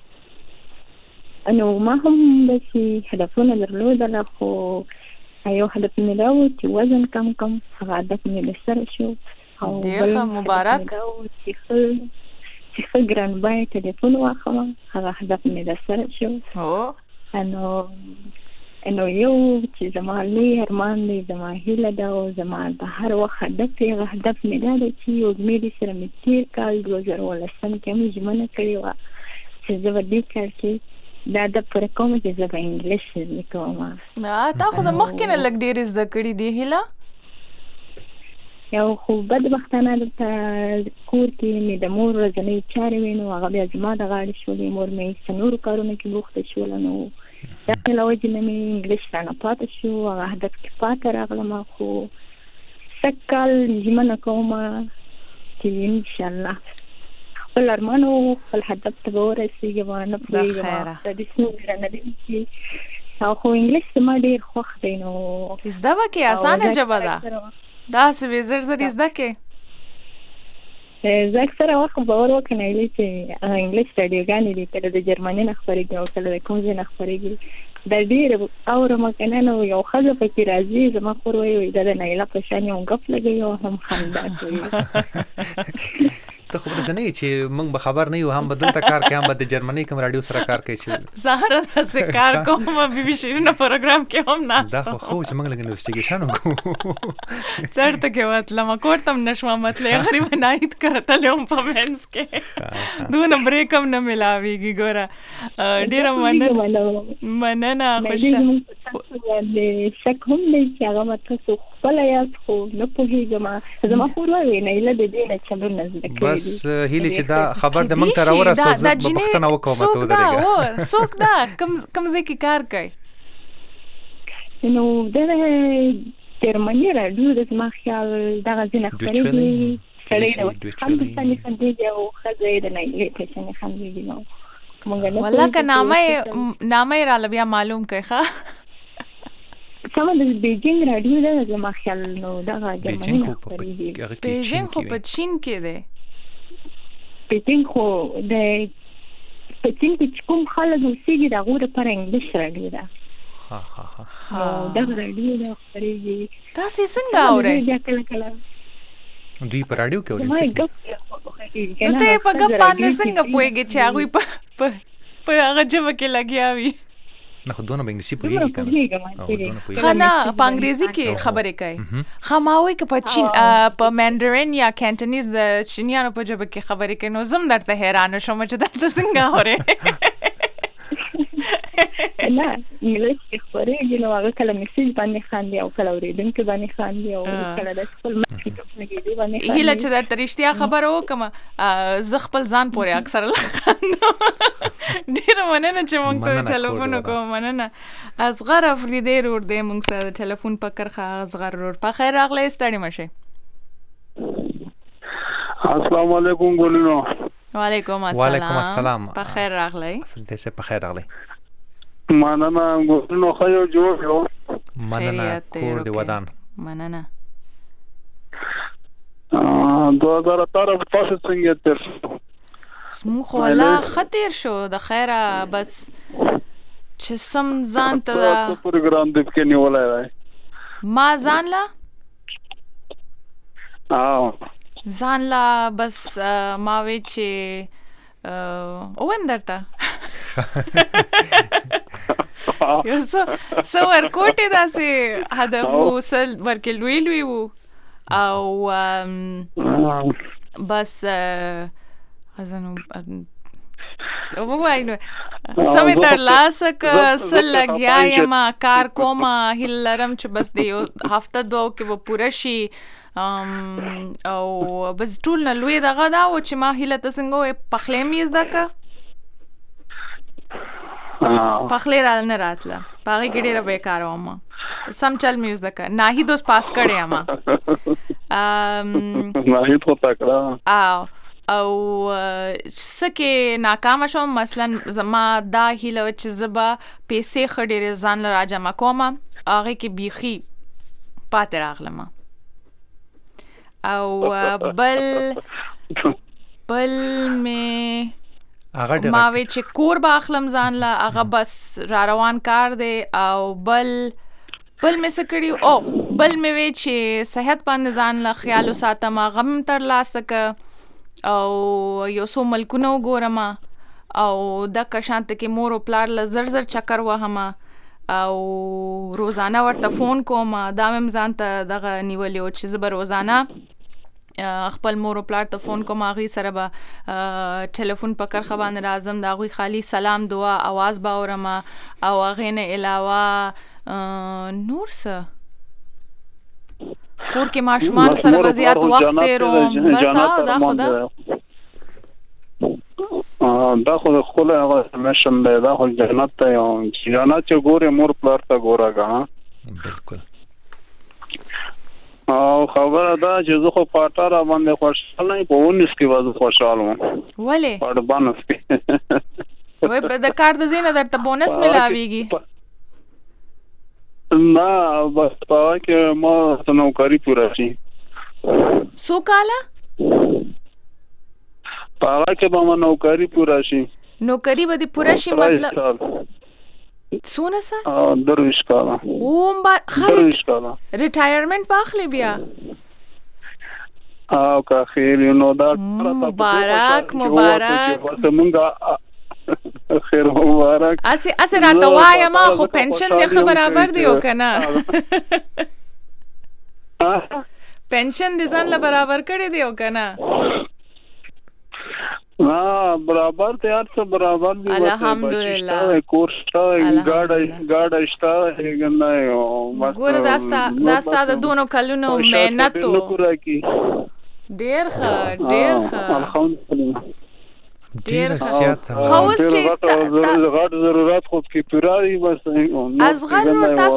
کې نو ما هم د هدفونه درلودل خو یو هدف مې دا و چې وزن کم کم هغه هدف مې لسره شو او ډیر مبارک چې چې ښه ګران بیه ټلیفون واخلم هغه هدف مې لسره شو او نو نو یو چې زما لوی ارمان دی زما هیله ده او زما د هر وخت هدف دی هغه هدف مې دا دی چې یو زمري سره مې تېر کال دوه زره اوولسم کې مې ژمنه کړې وه چې زه به دې کال کې دا هدف پوره کوم چې زه به انګلیس زده کوم. تا خو د مخکې نه لږ ډېرې زده کړي دي هیله؟ یو خو بدبختانه دلته کور کې مې د مور ورځنۍ چارې وې نو هغه بیا زما د غاړې شولې مور مې څه نورو کارونو کې بوخته شوله نو دا له وجې نه مې انګلیس رانه پاتې شو هغه هدف کې پاتې راغلم خو سږ کال ژمنه کوم چې انشاءالله خپل ارمان او خپل هدف ته به ورسېږم نه پوهېږم د دې څومره درنه دی چې او خو انګلیس زما ډېر خوښ دی نو زده به کې اسانه ژبه ده داسې وې زر زر زده کې زه اکثره وخت باور وکړم ایلې چې انګلیس راډیوګانې دي کله د جرمني نه خپرېږي او کله د کوم ځای نه خپرېږي دا ډېر اورم که نه نو یو ښځه پکې راځي زما خور وایي دا د نایله په شان یو ګپ لګوي او هم خندا کوي ته خو ورځ نه چې موږ به خبر نه یو هم به دلته کار کوي هم به د جرمني کوم راډیو سره کار کوي چې زهره داسې کار کوم بي بي شیرینو پروګرام کې هم ناسته دا خو چې موږ لږ انویسټیګیشن وکړو چېرته کې وتلم کور ته هم نشوم تللی غریبه ناهید کرتلی هم په منځ کې دونه بریک هم نه میلاویږي ګوره ډېره مننه مننه خوښه شک هم دی چې هغه به تاسو خپله یاست خو نه پوهېږم زما خور وایي نایله د دې نه چلونه زده کړي بس هیله چې دا خبر د موږ ته راورسو زه به پوښتنه وکړم ته ودرېږه څوک دا کوم ځای کې کار کوي نو د جرمني راډیو د زما خیال دغه ځای نه خپرېږي سړی د هندوستاني خندېږي او ښځه یې د نایلې په شانې خندېږي نو والله که نامه یې راله بیا معلوم کړئ ښه سمه د بیجینګ راډیو ده زما خیال نو دغه جرمني نه خپرېږي بیجینګ خو په چین کې دی بیجینګ خو د په چین کې چې کوم خلک اوسېږي د هغوی لپاره انګلیس راډیو ده ها ها ها نو دغه راډیو ده خپرېږي تاسې څنګه اورئ بیا کله کله دوی په راډیو کې اوري نو ته یې په ګپ باندې څنګه پوهېږې چې هغوی په هغه ژبه کې لګیا وي نه خو دونه په انګلیسي پوهېږي که ښه نه په انګریزي کې خبرې کوي ښه ما وایي که په چین په مینډرین یا کینټنیز د چینیانو په ژبه کې خبرې کوي نو زه هم درته حیرانه شوم چې دا ته څنګه اورې نه انګلیس کې خپرېږي نو هغه کله میسیج باندې خاندي او کله اورېدونکي باندې خاندي او کله د خپل مخکې ټوپلګېدې باندې خاندي هیله چې درته رښتیا خبره وکړم زه خپل ځان پورې اکثره خاندم ډېره مننه چې موږ ته ټلیفون وکړو مننه اصغر افریدی رور دی موږ سره د ټلیفون په کرښه اصغر رور په خیر راغلی ستړي مه شئ السلام علیکم ګلونو وعلیکم السلام وعلیکم السلام په خیر راغلی افریدی صاحب په خیر راغلی مننه ګلونو ښه یو جوړ یو مننه کور دی ودان مننه دوه زره اتاره په تاسو څنګه تیر شو زموږ خو الله ښه تیر شو د خیره بس چې سم ځان ته دا پروګرام دې کې نیولی دی ما ځان له او ځان له بس ما وی چې اویم درته یو څه ورکوټې داسې هدف وو څه ورکې لوی لوی وو او بس ازنو وګورئ نو سمې ترلاسه که څه لګیا یم کار کوم هیله لرم چې بس د یو هفته دوو کې به پوره شي او بس ټول نه لوی دغه دا و چې ما هیله ته څنګه وایي پخلی مې زده که پخلی رال نه راتله پاغي کې ډیره بیکاره وم سم چل میوز دکا ناهید اوس پاس کړی اما ناهید خو تکړه او او سکه ناکام شوم مثلا زما دا هیله چې زبا پیسې خډيره ځان ل راجمع کوم هغه کې بيخي پاتې راغلم او بل بل می ما وی چې کور باخلم ځان لا هغه بس را روان کار دی او بل بل می سکړی او بل می وی چې صحت باندې ځان لا خیال وساتم غم تر لاسک او یو سو ملکونو ګورم او د کشانت کې مور او پلار ل زر زر چکر وهما او روزانه ورته فون کوم دا مم ځان ته دغه نیولې او چې زبر روزانه خپل مور او پلار ته فون کوم هغه سره به ټلیفون په کرخه باندې راځم دا غوي خالی سلام دعا आवाज باورم او هغه نه علاوه نور څه کور کې ماشومان سره بزیات وخت تیروم بس دا خدا دا خو خپل هغه مشن دی دا خو جنت ته یو جنت چې ګوره مور پلار ته ګورهګا بالکل او خبره دا چې زه خو پاټا را باندې خوشاله نه په ونیس کې وځ خوشاله وم ولې پاټ بانس کې وای په د کار د زینه درته بونس ملاويږي نه بس پاوه کې ما نوکری پورا شي سو کاله پاوه کې به ما نوکری پورا شي نوکری به دې پورا شي مطلب سونه سا درویش کاله اوم با خرج ریټایرمنټ باخلی بیا او کا خیر نو دا مبارک مبارک مونږه خیر مبارک اسی اسی راته وای ما خو پنشن دې برابر دی او کنه پنشن دې ځان له برابر کړی دی او کنه نا برابر ته یار څه برابر دی الحمدلله کورس تا ګاډه ګاډه شتا هیګنه یو ګور داستا داستا د دونو کلونو مهنت ډیر ښه ډیر ښه الحمدلله ډیر زیات خاوس چې غاټ ضرورت خود کې پراري بس ازغر ور تاسو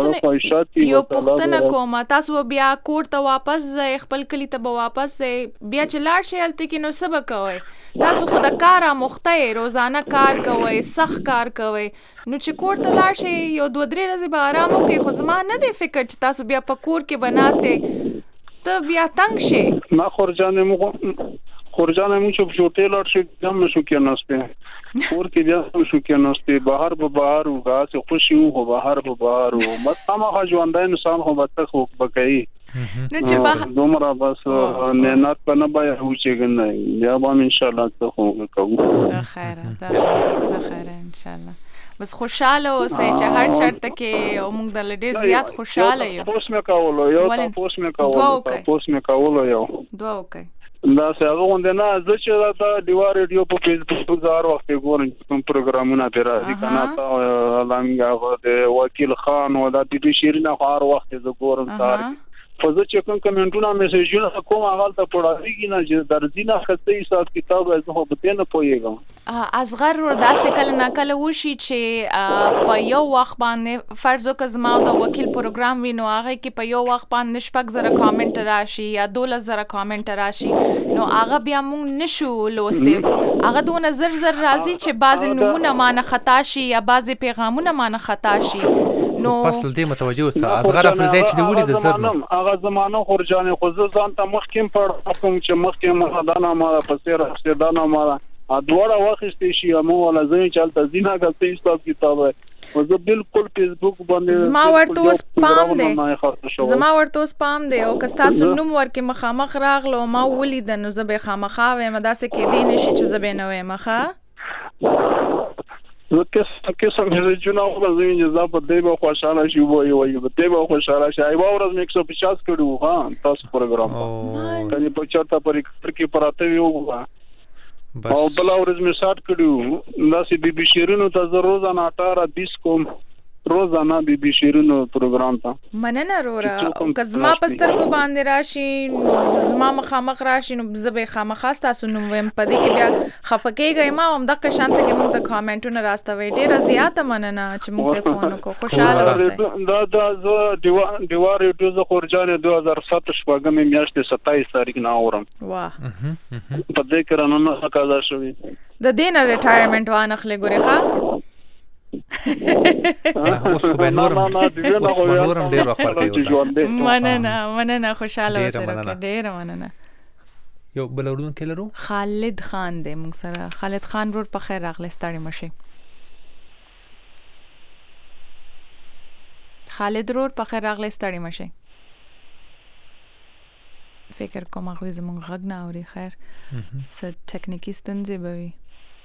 یو پختنه کوم تاسو بیا کوټ ته واپس ځئ خپل کلی ته واپس ځئ بیا چې لاړ شئ الته کې نو سبق کوئ تاسو خود کار مخته روزانه کار کوئ سخت کار کوئ نو چې کوټ ته لاړ شئ یو دوه درې ورځې به آرام وکړئ خو زما نه دی فکر چې تاسو بیا په کور کې بناسته ته بیا تنگ شئ ما خورجانې مو خورجانه مو چې شوټې لاړ شي هم شو کې نهسته کور کې بیا هم شو کې نهسته بهر به بهر او غاڅ خوشي وو بهر به بهر او مت ما ژوندای انسان خو بته خو بکای نو چې به دومره بس مهنت کنه به هو چې ګنای بیا به ان شاء الله ته خو کوو دا خیره دا خیره ان شاء الله بس خوشاله اوسئ چې هر چرته کې او موږ د ډېر زیات خوشاله یو پوس مې کاولو یو پوس مې کاولو پوس مې کاولو یو دعا وکړئ دا څنګه غونډه نه زه چې دا دیوار ریډیو په فیسبوک زار وخت ګورم کوم پروګرامونه پیرا دي کنه تا لامګه د وکیل خان او د بي بي شیرینه هر وخت زه ګورم سار فزه چې کوم کمنټونه میسجونه کوم اول ته پړاویږي نه چې درځینه خسته حساب کتاب زه خو به نه پوهیږم اصغر ور داسې کله نه کله وشي چې په یو وخت باندې فرض وکړه زما د وکیل پروګرام وینو هغه کې په یو وخت باندې شپږ زره کامنټ راشي یا دولس زره کامنټ راشي نو هغه بیا موږ نشو لوسته هغه دونه زر زر راځي چې بعض نمونه مانه خطا شي یا بعض پیغامونه مانه خطا شي نو فصل دې متوجه اوسه اصغر افریدی چې د ولې د زر نو هغه زمانه خورجانې خو ځان ته مخکیم پر کوم چې مخکیم مدانه ما په سیر استدانه ما ادوړه واخستې شي مو ولا زين چلته زینا غلطي حساب کتاب او زه بالکل فیسبوک باندې زما ورته اوس پام دی زما ورته اوس پام دی او که تاسو نوم ورکې مخامخ راغلو ما ولید نو زه به خامخا وایم داسې کې دین شي چې زه به نه وایم ښه زه کس کس هم جوړه او زه یې زاب د دې خوشاله شي وای وای د دې خوشاله شي ایو ورځ مې ایک سو پچاس کړو ها تاسو پروګرام کله په چاته پرې کې پراته ویو او بل ورځ مې سات کړو داسې بي بي شیرینو ته روزانه اٹھارہ بیس کوم روزانه بي بي شیرینو پروګرام ته مننه رورا او کزما پستر کو باندې راشي زما مخامخ راشي نو زبې خامخاس تاسو نو ويم پدې کې بیا خفکیږي ما هم دغه شانت کې موږ د کامنټونو راستوي ډېر زیاته مننه چې موږ ته فون وکړو خوشاله اوسئ دا دا زه دیوا دیوار یو ز خورجانې دوه هزار سات شپږم میاشتې ستایس تاریخ نه اورم واه په دې کې رانه قضا شوی د دینه ریټایرمنټ وانخلې ګوري ښا اوس خو به نورم اوس به نورم ډیر وخت کوي مننه مننه خوشاله اوسئ ډیر مننه یو بل ورون کلرو خالد خان دې موږ سره خالد خان ورور په خیر راغلی ستړي مشي خالد رور په خیر راغلی ستړي مشي فکر کوم هغه زموږ غږ نه اوري خیر څه ټکنیکی ستونزې به وي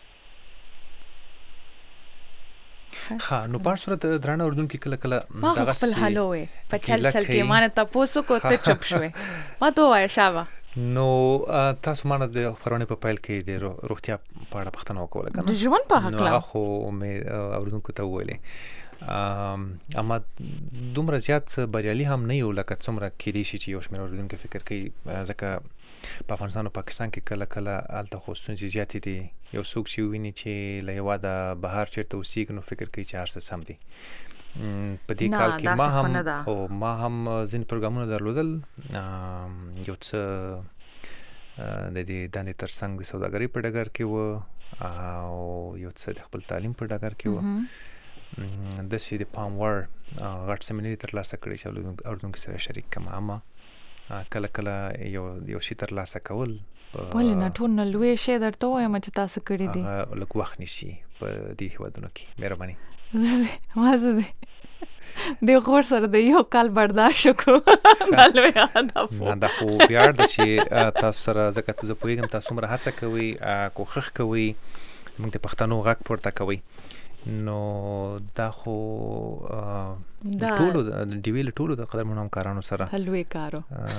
ها نو په صورت درانه اردن کې کله کله دغه خپل حالو وي په چل چل کې مانه تاسو کو ته چپ شوي ما ته وای شابه نو تاسو مانه د خبرونه په پایل کې د روغتیا په اړه پوښتنه وکوله کنه د ژوند په حق لا خو مې اردن کو ته ویلې اما دومره زیات بریالي هم نه یو لکه څومره کېدی شي چې یو شمېر اردوونکي فکر کوي ځکه په افغانستان او پاکستان کې کله کله هلته خو ستونزې زیاتې دي یو څوک چې وویني چې له هېواده بهر چېرته اوسېږي نو فکر کوي چې هر څه سم دي په دې کال کې ما هم او ما هم ځینې پروګرامونه درلودل یو څه د دې دندې تر څنګ د سوداګرۍ په ډګر کې و او یو څه د خپل تعلیم په ډګر کې و د سې د پام ور غټ سیمینار ترلاسه کړی چې اردن کې سره شریک کما اما کله کله یو یو شی ترلاسه کول ولې نه ټول نه لوی شی درته وایم چې تاسو کړی دي لکه وخت نشي په دې هیوادونو کې مهرباني زه زه دې د خور سره د یو کال برداشت وکړو دا لوی هدف نه دا خو ویاړ ده چې تاسو سره ځکه ته زه پوهېږم تاسو څومره هڅه کوئ کوښښ کوئ موږ د پښتنو غږ پورته کوئ نو دا خو ټولو د ډیویل ټولو د قدرمنو همکارانو سره حلوي کارو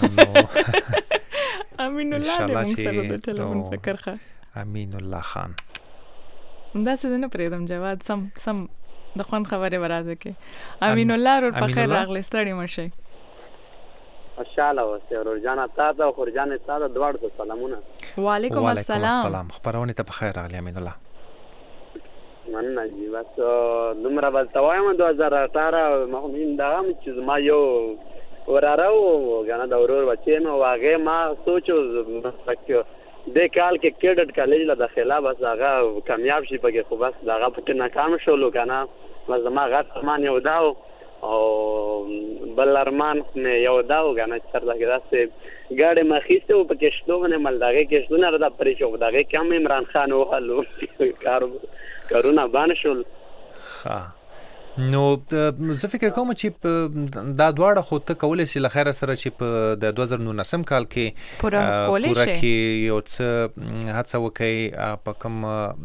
امین الله دې موږ سره د ټلیفون فکر ښه امین الله خان دا څه نه پرېږدم جواد سم سم د خوند خبرې ورازه کې امین الله ورور په خیر راغلی ستړي مشئ ماشاءالله اوسئ ورور جانه تاسو او خور جانه تاسو دواړو ته سلامونه وعلیکم السلام خبرونه ته په خیر راغلی امین الله مننه جی بس دومره بس توایم دوه هزار اټاره مخمین دا هم چې زما یو وراره و کنه د ورور بچی مې و هغې ما سوچو دې کال کې کیډټ کالج له داخله بس هغه کامیاب شي پکې خو بس د هغه پکې ناکام شولو که نه بس زما غټ ارمان یو دا و او بل ارمان مې یو دا و که نه چې چېرته کې داسې ګاډې مې اخیستې وو په کښتو باندې مل د هغې کښتونه راته پرې شو په د هغې کې هم عمران خان وهلو کار کارونه بان شول ښه نو زه فکر کوم چې دا دواړه خو ته کولی شي له خیره سره چې په د دوه زره نولسم کال کې پوره کې یو څه هڅه وکړئ په کوم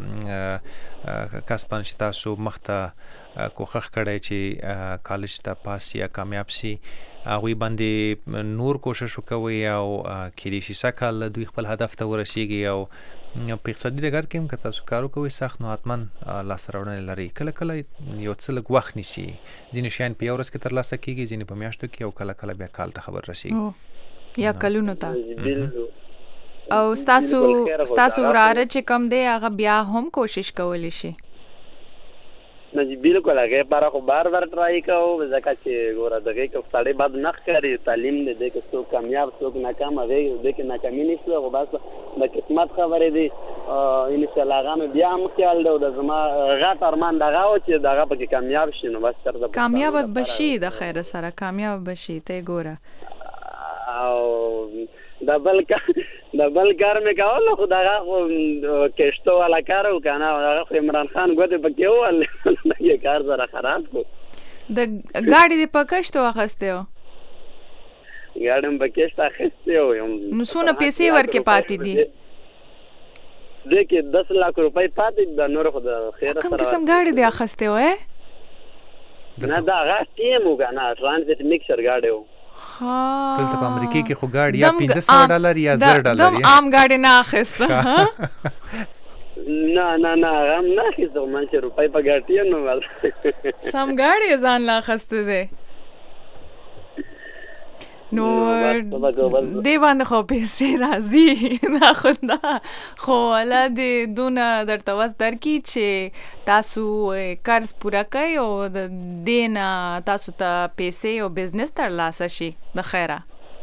کس باندې چې تاسو مخته کوښښ کړی چې کالج ته پاس یا کامیاب شي هغوی باندې نور کوشش وکوئ او کېدای شي سږ کال دوی خپل هدف ته ورسیږي او په اقتصادي ډګر کې هم که تاسو کار وکوئ سخت نو حتما لاسته راوړنې لرئ کله کله یو څه لږ وخت نیسي ځینې شیان په یو ورځ کې ترلاسه کېږي ځینې په میاشتو کې او کله کله بیا کال ته خبر رسیږي یا کلونو ته او ستاسو ستاسو وراره چې کم دی هغه بیا هم کوشش کولی شي نه جی بالکل هغه لپاره خو بار بار ټرای کوو ځکه چې ګوره دغه کې سړی بد نه ښکاري تعلیم دی د کې څوک کامیاب څوک ناکام هغه د کې ناکامي نشته خو بس د قسمت خبرې دي ان شاء الله هغه بیا هم خیال دی د زما غټ ارمان دغه او چې دغه پکې کامیاب شي نو بس تر د کامیاب بشي د خیر سره کامیاب بشي ته ګوره او د بل د بل کار مې کول خو دغه خو کښتو والا کار وکنه هغه خو عمران خان ګوتې پکې ووهل دغه کار سره خراب کړو د ګاډي دې په کښتو اخیستی و ګاډي مې په کښت اخیستی و نو څونه پیسې ورکې پاتې دي دې کې دس لاک روپۍ پاتې د نور خو د خیره کوم قسم ګاډي دې اخیستی و نه دا هغه ټیم وکنه ټرانزیټ میکسر ګاډی و دلته په امریکا کې خو ګاډي یا پنځه سوه ډالر یا زر ډالر دم عام ګاډي نه اخیسته نه نه نه غم نه اخیستو من چې روپۍ په ګټې نو سم ګاډی ځان لا اخیستی دی نو دی باندې خو پیسې راځي نه خو نه خو الله دې دونه درته وس درکړي چې تاسو قرض پوره کړئ او د دې نه تاسو ته پیسې او بزنس ترلاسه شي د خیره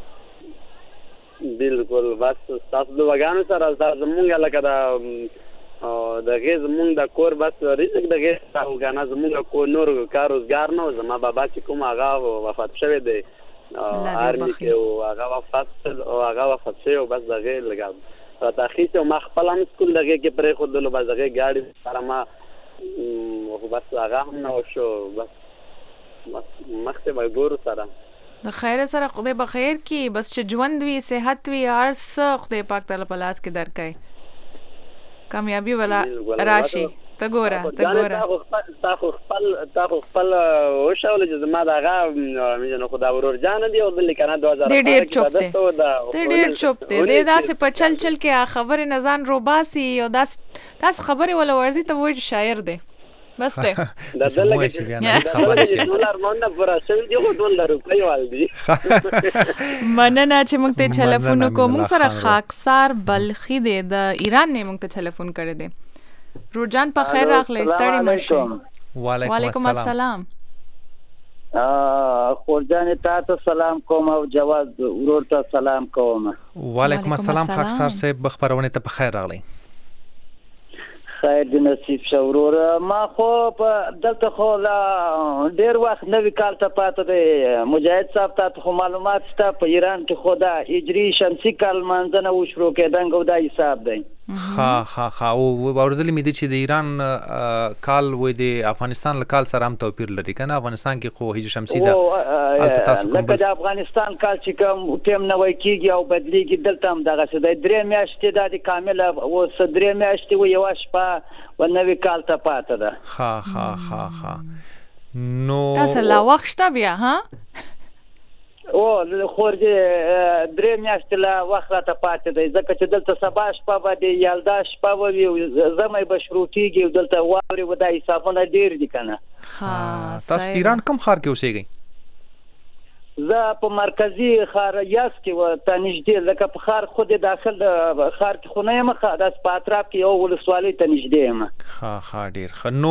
بالکل بس تاسو د وګانو سره زمونږ لکه د دغه زمونږ د کور بس رزق دغه وګانا زمونږ کو نور کار روزګار نه زما بابا چې کوم هغه وفات شوی دی آرمی کې او هغه وفات او هغه وفات شوی او بس دغه لګا تاخیص او ما خپل هم سکول دغه کې پرې خو دلو بس دغه ګاډي سره ما او بس هغه هم نو شو بس مخته به ګورو سره د خیر سره خو به خیر کی بس چې ژوند وي صحت وي هر څه خدای پاک تعالی په لاس کې درکړي کامیابی ولا راشي ته ګوره ته ګوره تاسو خپل تاسو خپل او شاول چې زما دغه مې خدا ورور جان دی او بل کنه دوه هزار ډېر چوپ دی ډېر چوپ دی د داسې په چل چل کې خبره نزان روباسي او داس داس خبره ولا ورزي ته وای شاعر دی بس ته د دلته چې بیا نه خبره شي ډالر مونږه پر اصل دی خو ډالر روپۍ والدي مننه چې موږ ته ټلیفون کوو موږ سره خاکسار بلخي دی د ایران نه موږ ته ټلیفون کړی دی روجان په خیر راغلی ستړي مشه وعلیکم السلام خورجان تاسو سلام کوم او جواز ورور ته سلام کوم وعلیکم السلام خاکسار صاحب خبرونه ته په خیر راغلی خیر دې نصیب شورور ما خو په دلته خو لا ډیر وخت نوې کال ته پاتې دی مجاهد صاحب ته خو معلومات شته په ایران کې خو دا هجری شمسي کال منځنه وشرو کېدنګ او دا حساب دی ها ها ها او اوردل مې دي چې د ایران کال و د افغانستان له کال سره هم توپیر لري کنه افغانستان کې خو هجری شمسي ده لکه د افغانستان کال چې کوم ټیم نه وای کیږي او بدلیږي دلته هم دغه څه د درې میاشتې د کامله او درې میاشتې و یو شپه و نوې کال ته پاتې ده ها ها ها ها نو تاسو لا وخت شته بیا ها او خورجه درې میاشتې لا وخت راته پاتې دی ځکه چې دلته سبا شپه باندې یالدا شپه وي زمې به شروع کېږي دلته واورې و دا حسابونه ډېر دي که نه تاسو ایران کوم ښار کې اوسېږئ زه په مرکزي ښار یاس کې ورته نږدې ځکه په ښار خود داخل ښار کې خو نه یم داسې په اطراف کې یو ولسوالۍ ته نږدې یم ښه ښه ډېر ښه نو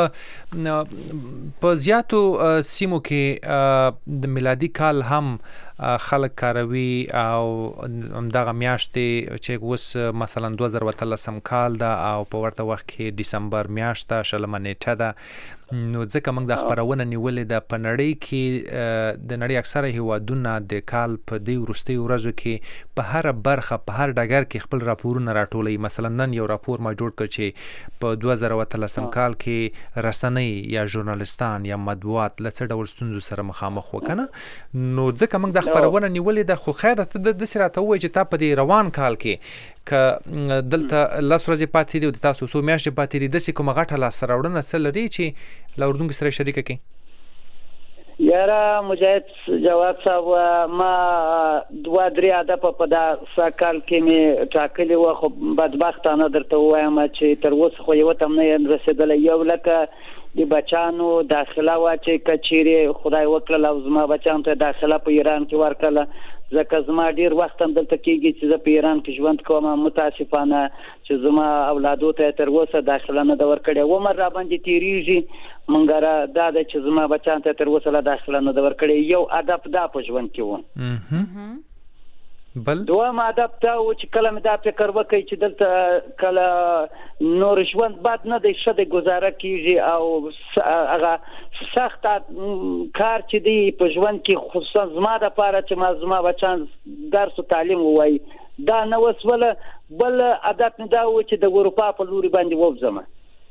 په زیاتو سیمو کې د میلادي کال هم خلک کاروي او همدغه میاشتې چې اوس مثلا دوه زره اتلسم کال ده او په ورته وخت کې ډسمبر میاشت ده شلمه نیټه ده نو ځکه موږ د خبرونه نیولې ده په نړۍ کې د نړۍ اکثره هیوادونه د کال په دې وروستیو ورځو کې په هره برخه په هر ډګر کې خپل راپورونه راټولوي مثلا نن یو راپور ما جوړ کړ چې په دوه زره اتلسم کال کې رسنۍ یا ژورنالستان یا مطبوعات له څه ډول ستونزو سره مخامخ وکنه نو ځکه موږ د خبرونه نیولې ده خو خیر ته د داسې راته ووایي چې تا په دې روان کال کې که دلته لس ورځې پاتې دي او د تاسو څو میاشتې پاتې دي داسې کومه غټه لاسته راوړنه څه لري چې له اردن سره شریکه کړي یاره مجاهد جواد صاحب ما دوه درې هدفه په دا کال کې مې ټاکلي وه خو بدبختانه درته ووایم چې تر اوسه خو یوه ته هم نه یم رسېدلی یو لکه د بچانو داخله وه چې که چیرې خدای وکړل او زما بچانو ته داخله په ایران کې ورکړله ځکه زما ډېر وخت هم دلته کېږي چې زه په ایران کې ژوند کوم متاسفانه چې زما اولادو ته تر اوسه داخله نه ده ورکړې عمر راباندې تېرېږي مونږ دا ده چې زما بچیانو ته تر اوسه لا داخله نه ده ورکړې یو هدف دا په ژوند کې و بل دویم هدف دا و چې کله مې دا فکر وکړی چې دلته کله نور ژوند بد نه دی ښه دی ګزاره کېږي او هغه سخت کار چې دی په ژوند کې خصوصا زما دپاره چې ما زما بچیان درس و تعلیم ووایي دا نه وسوله بل هدف مې دا و چې د اروپا په لوري باندې ووځم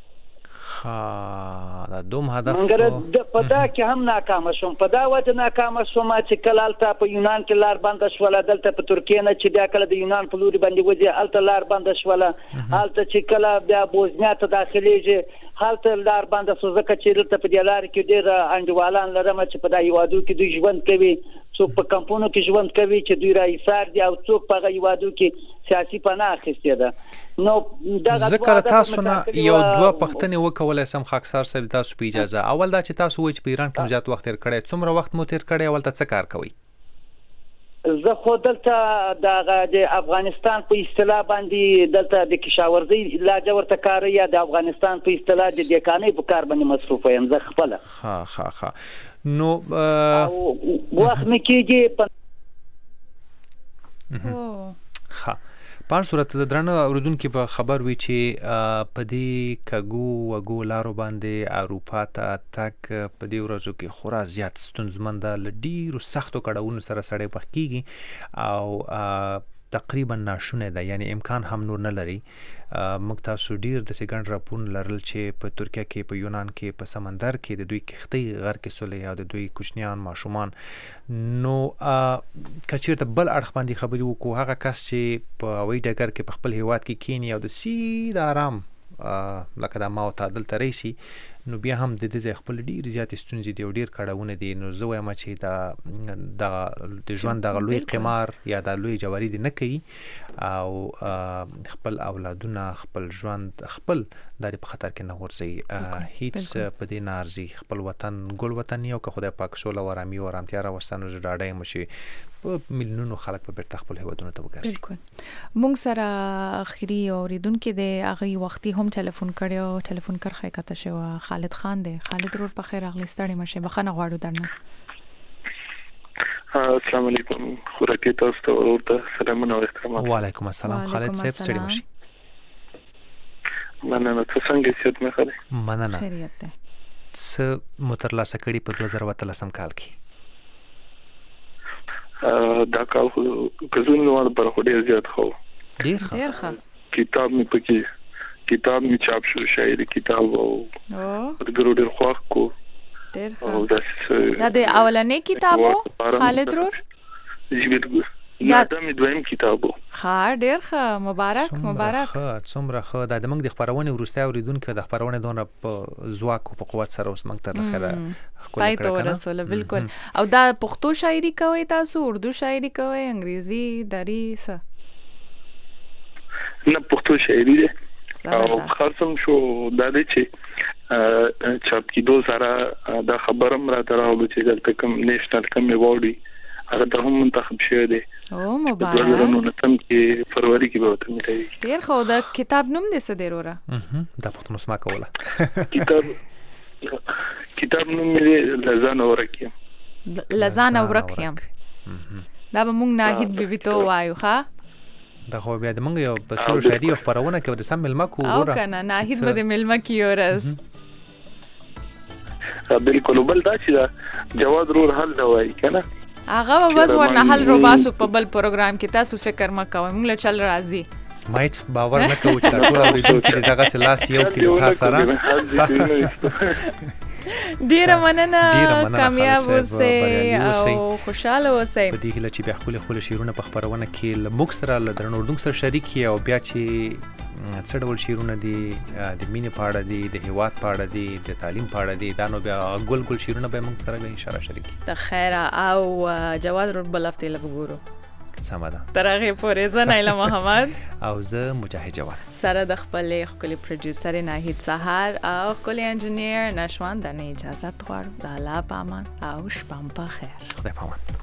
دا دوم هدف مګر په دا کې هم ناکامه شوم په دا وجه ناکامه شوم چې کله هلته په یونان کې لار بنده شوله دلته په ترکیې نه چې بیا کله د یونان په لوري باندې وځي هلته لار بنده شوله هلته چې کله بیا بوزنیا ته داخلیږي هلته لار بنده شو ځکه چې دلته په دې لارې کې ډېر انډیوالان لرم چې په دا هېوادو کې دوی ژوند کوي څوک په کمپونو کې ژوند کوي چې دوی را ایثار دي او څوک په هغه هېوادو کې سیاسي پناه اخیستې ده نو دا ذکر تاسو نه یو دوه پښتنې وکولای سم خاکسار صاحب تاسو په اجازه. اول دا چې تاسو وایي چې په ایران کې زیات وخت تیر کړی، څومره وخت مو تیر کړی، اول ته څه کار کوئ؟ زه خو دلته د افغانستان په اصطلاح باندې دلته د کشاورزي لاجه ورته کار یا د افغانستان په اصطلاح د دیکانۍ په کار باندې مصروف یم زه خپل. ها ها ها نو وخت مې کېږي ها په صورت د درنه اوریدونکو په خبر وی چې په دې کګو وګو لارو باندې اروپا ته تک په دې ورځو کې خورا زیات ستونزمند د ډیرو سختو کړهونو سره سړی پخ کیږي او تقریبا ناشونه ده، یعنی امکان هم نور نه لري. موږ تاسو ډیر د سګند راپون لرل چې په ترکیه کې، په یونان کې، په سمندر کې د دوی کښتۍ غرق سولې او د دوی کوچنیان ماشومان. نو کچیرته بل اړخ باندې خبرې وکړو، هغه کس چې په هوایي ډګر کې په خپل هیواد کې کینی او د سیده آرام لکه د ما او تعدل ته راشي، نو بیا هم د دې خپل ډیر زیات ستونزې دی او ډیر کړهونه دي. نو زه وایم چې دا د ژوند د لوی قمار یا د لوی جواری دی نه کوي او خپل اولادونه، خپل ژوند، خپل د په خطر کې نه غورځي. هیڅ په دې نارزي خپل وطن ګل وطن یو که خدای پاک سوله و آرامي او آرامتیا راوستنه ډاډه یم چې په ملیونونو خلک په بیرته خپل هیوادونو ته وګرځي. بالکل. مونږ سره اخري اوریدونکو د هغه وختي هم ټلیفون کړو، ټلیفون کرخه کته شو خالد خان دی. خالد ورور په خیر اغلی ستړي مشه بخنه غواړو درنه. السلام علیکم، خوراکي تاسو ته ورته سلامونه او احترام. وعلیکم السلام خالد صاحب، ستړي مشه. مننه. څه څنګه سیت مې خاله؟ مننه. خیریت ده. څه مترلاسه کړي په دوه زره اتلسم کال کې؟ دا کال خو کزون نو پر خو ډیر زیات خو ډیر ښه ډیر ښه کتاب مې پکې کتاب مې چاپ شو، شاعري کتاب او د ګرو ډیر خو کو ډیر ښه. دا د اولنې کتابو خالد رور جی بالکل دا د مې دویم کتابو. ښه ډیر ښه، مبارک مبارک. ښه څومره ښه. دا د موږ د خبرونه ورسته اوریدونکو د خبرونه دونه په ځواک او په قوت سره اوس موږ تر اخره پای ته ورسول. بالکل. او دا پښتو شاعري کوي تاسو، اردو شاعري کوي، انګریزي، دری څه؟ نه پښتو شاعري ده او خاصم شو دا د چې چاپ کیدو سره دا خبرم را تراوله چې دلته کوم نېشنل کوم ایوارډ هغه ته هم منتخب شوی دی. او مبارک. د دوه زره نهم کې فروری کې به وته میتای. ډیر خو دا کتاب نوم دې څه دی وروره؟ دا پښتون مسما کوله. کتاب کتاب نوم یې لزان اورکیم. لزان اورکیم. دا به موږ ناهید بیبي ته وایو. ښه دا خو بیا د موږ یو په شعر شاعري او خبرونه کې د سم ملما کو وروره. او کنه ناهید به د ملما کې ورس. بالکل. بل دا چې جواد رور حل نه وای کنه، هغه بس ورنه حل رو باسو په بل پروګرام کې. تاسو فکر ما کوئ، موږ له چل راځي. مایټ باور نه کوو چې ټول اوریدونکو دغه سلاس یو کیلو تاسو سره. ډیره مننه، کامیاب اوسئ او خوشاله اوسئ. په دې کې چې بیا خپل خپل شیرونه په خبرونه کې لموږ سره له درنو اردو سره شریک او بیا چې څه ډول شیرونه دي د مینې په اړه دي، د هیواد په اړه دي، د تعلیم په اړه دي، دا نو بیا ګل ګل شیرونه به موږ سره ان شاء الله شریک. ته خیر او جواد رور بلفته لګورو. سمه ده. تر هغه پورې زه نایله محمد او زه مجاهد جواد سره د خپل خپل پروډوسر ناهید سحر او خپل انجینیر نشوان د نه اجازه غواړم. د الله په امان او شپه په خیر. خدای په امان.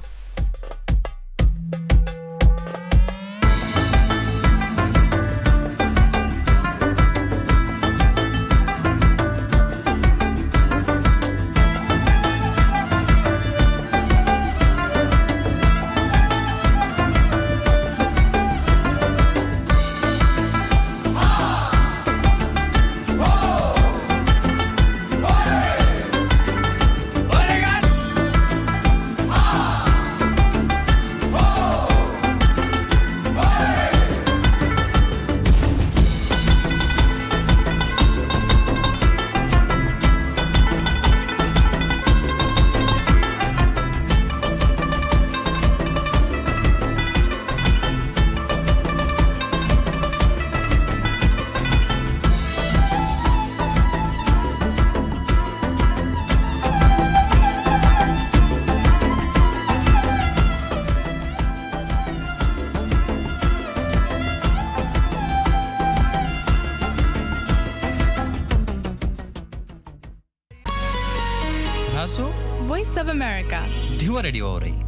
of America. ढिवा रेडियो हो रही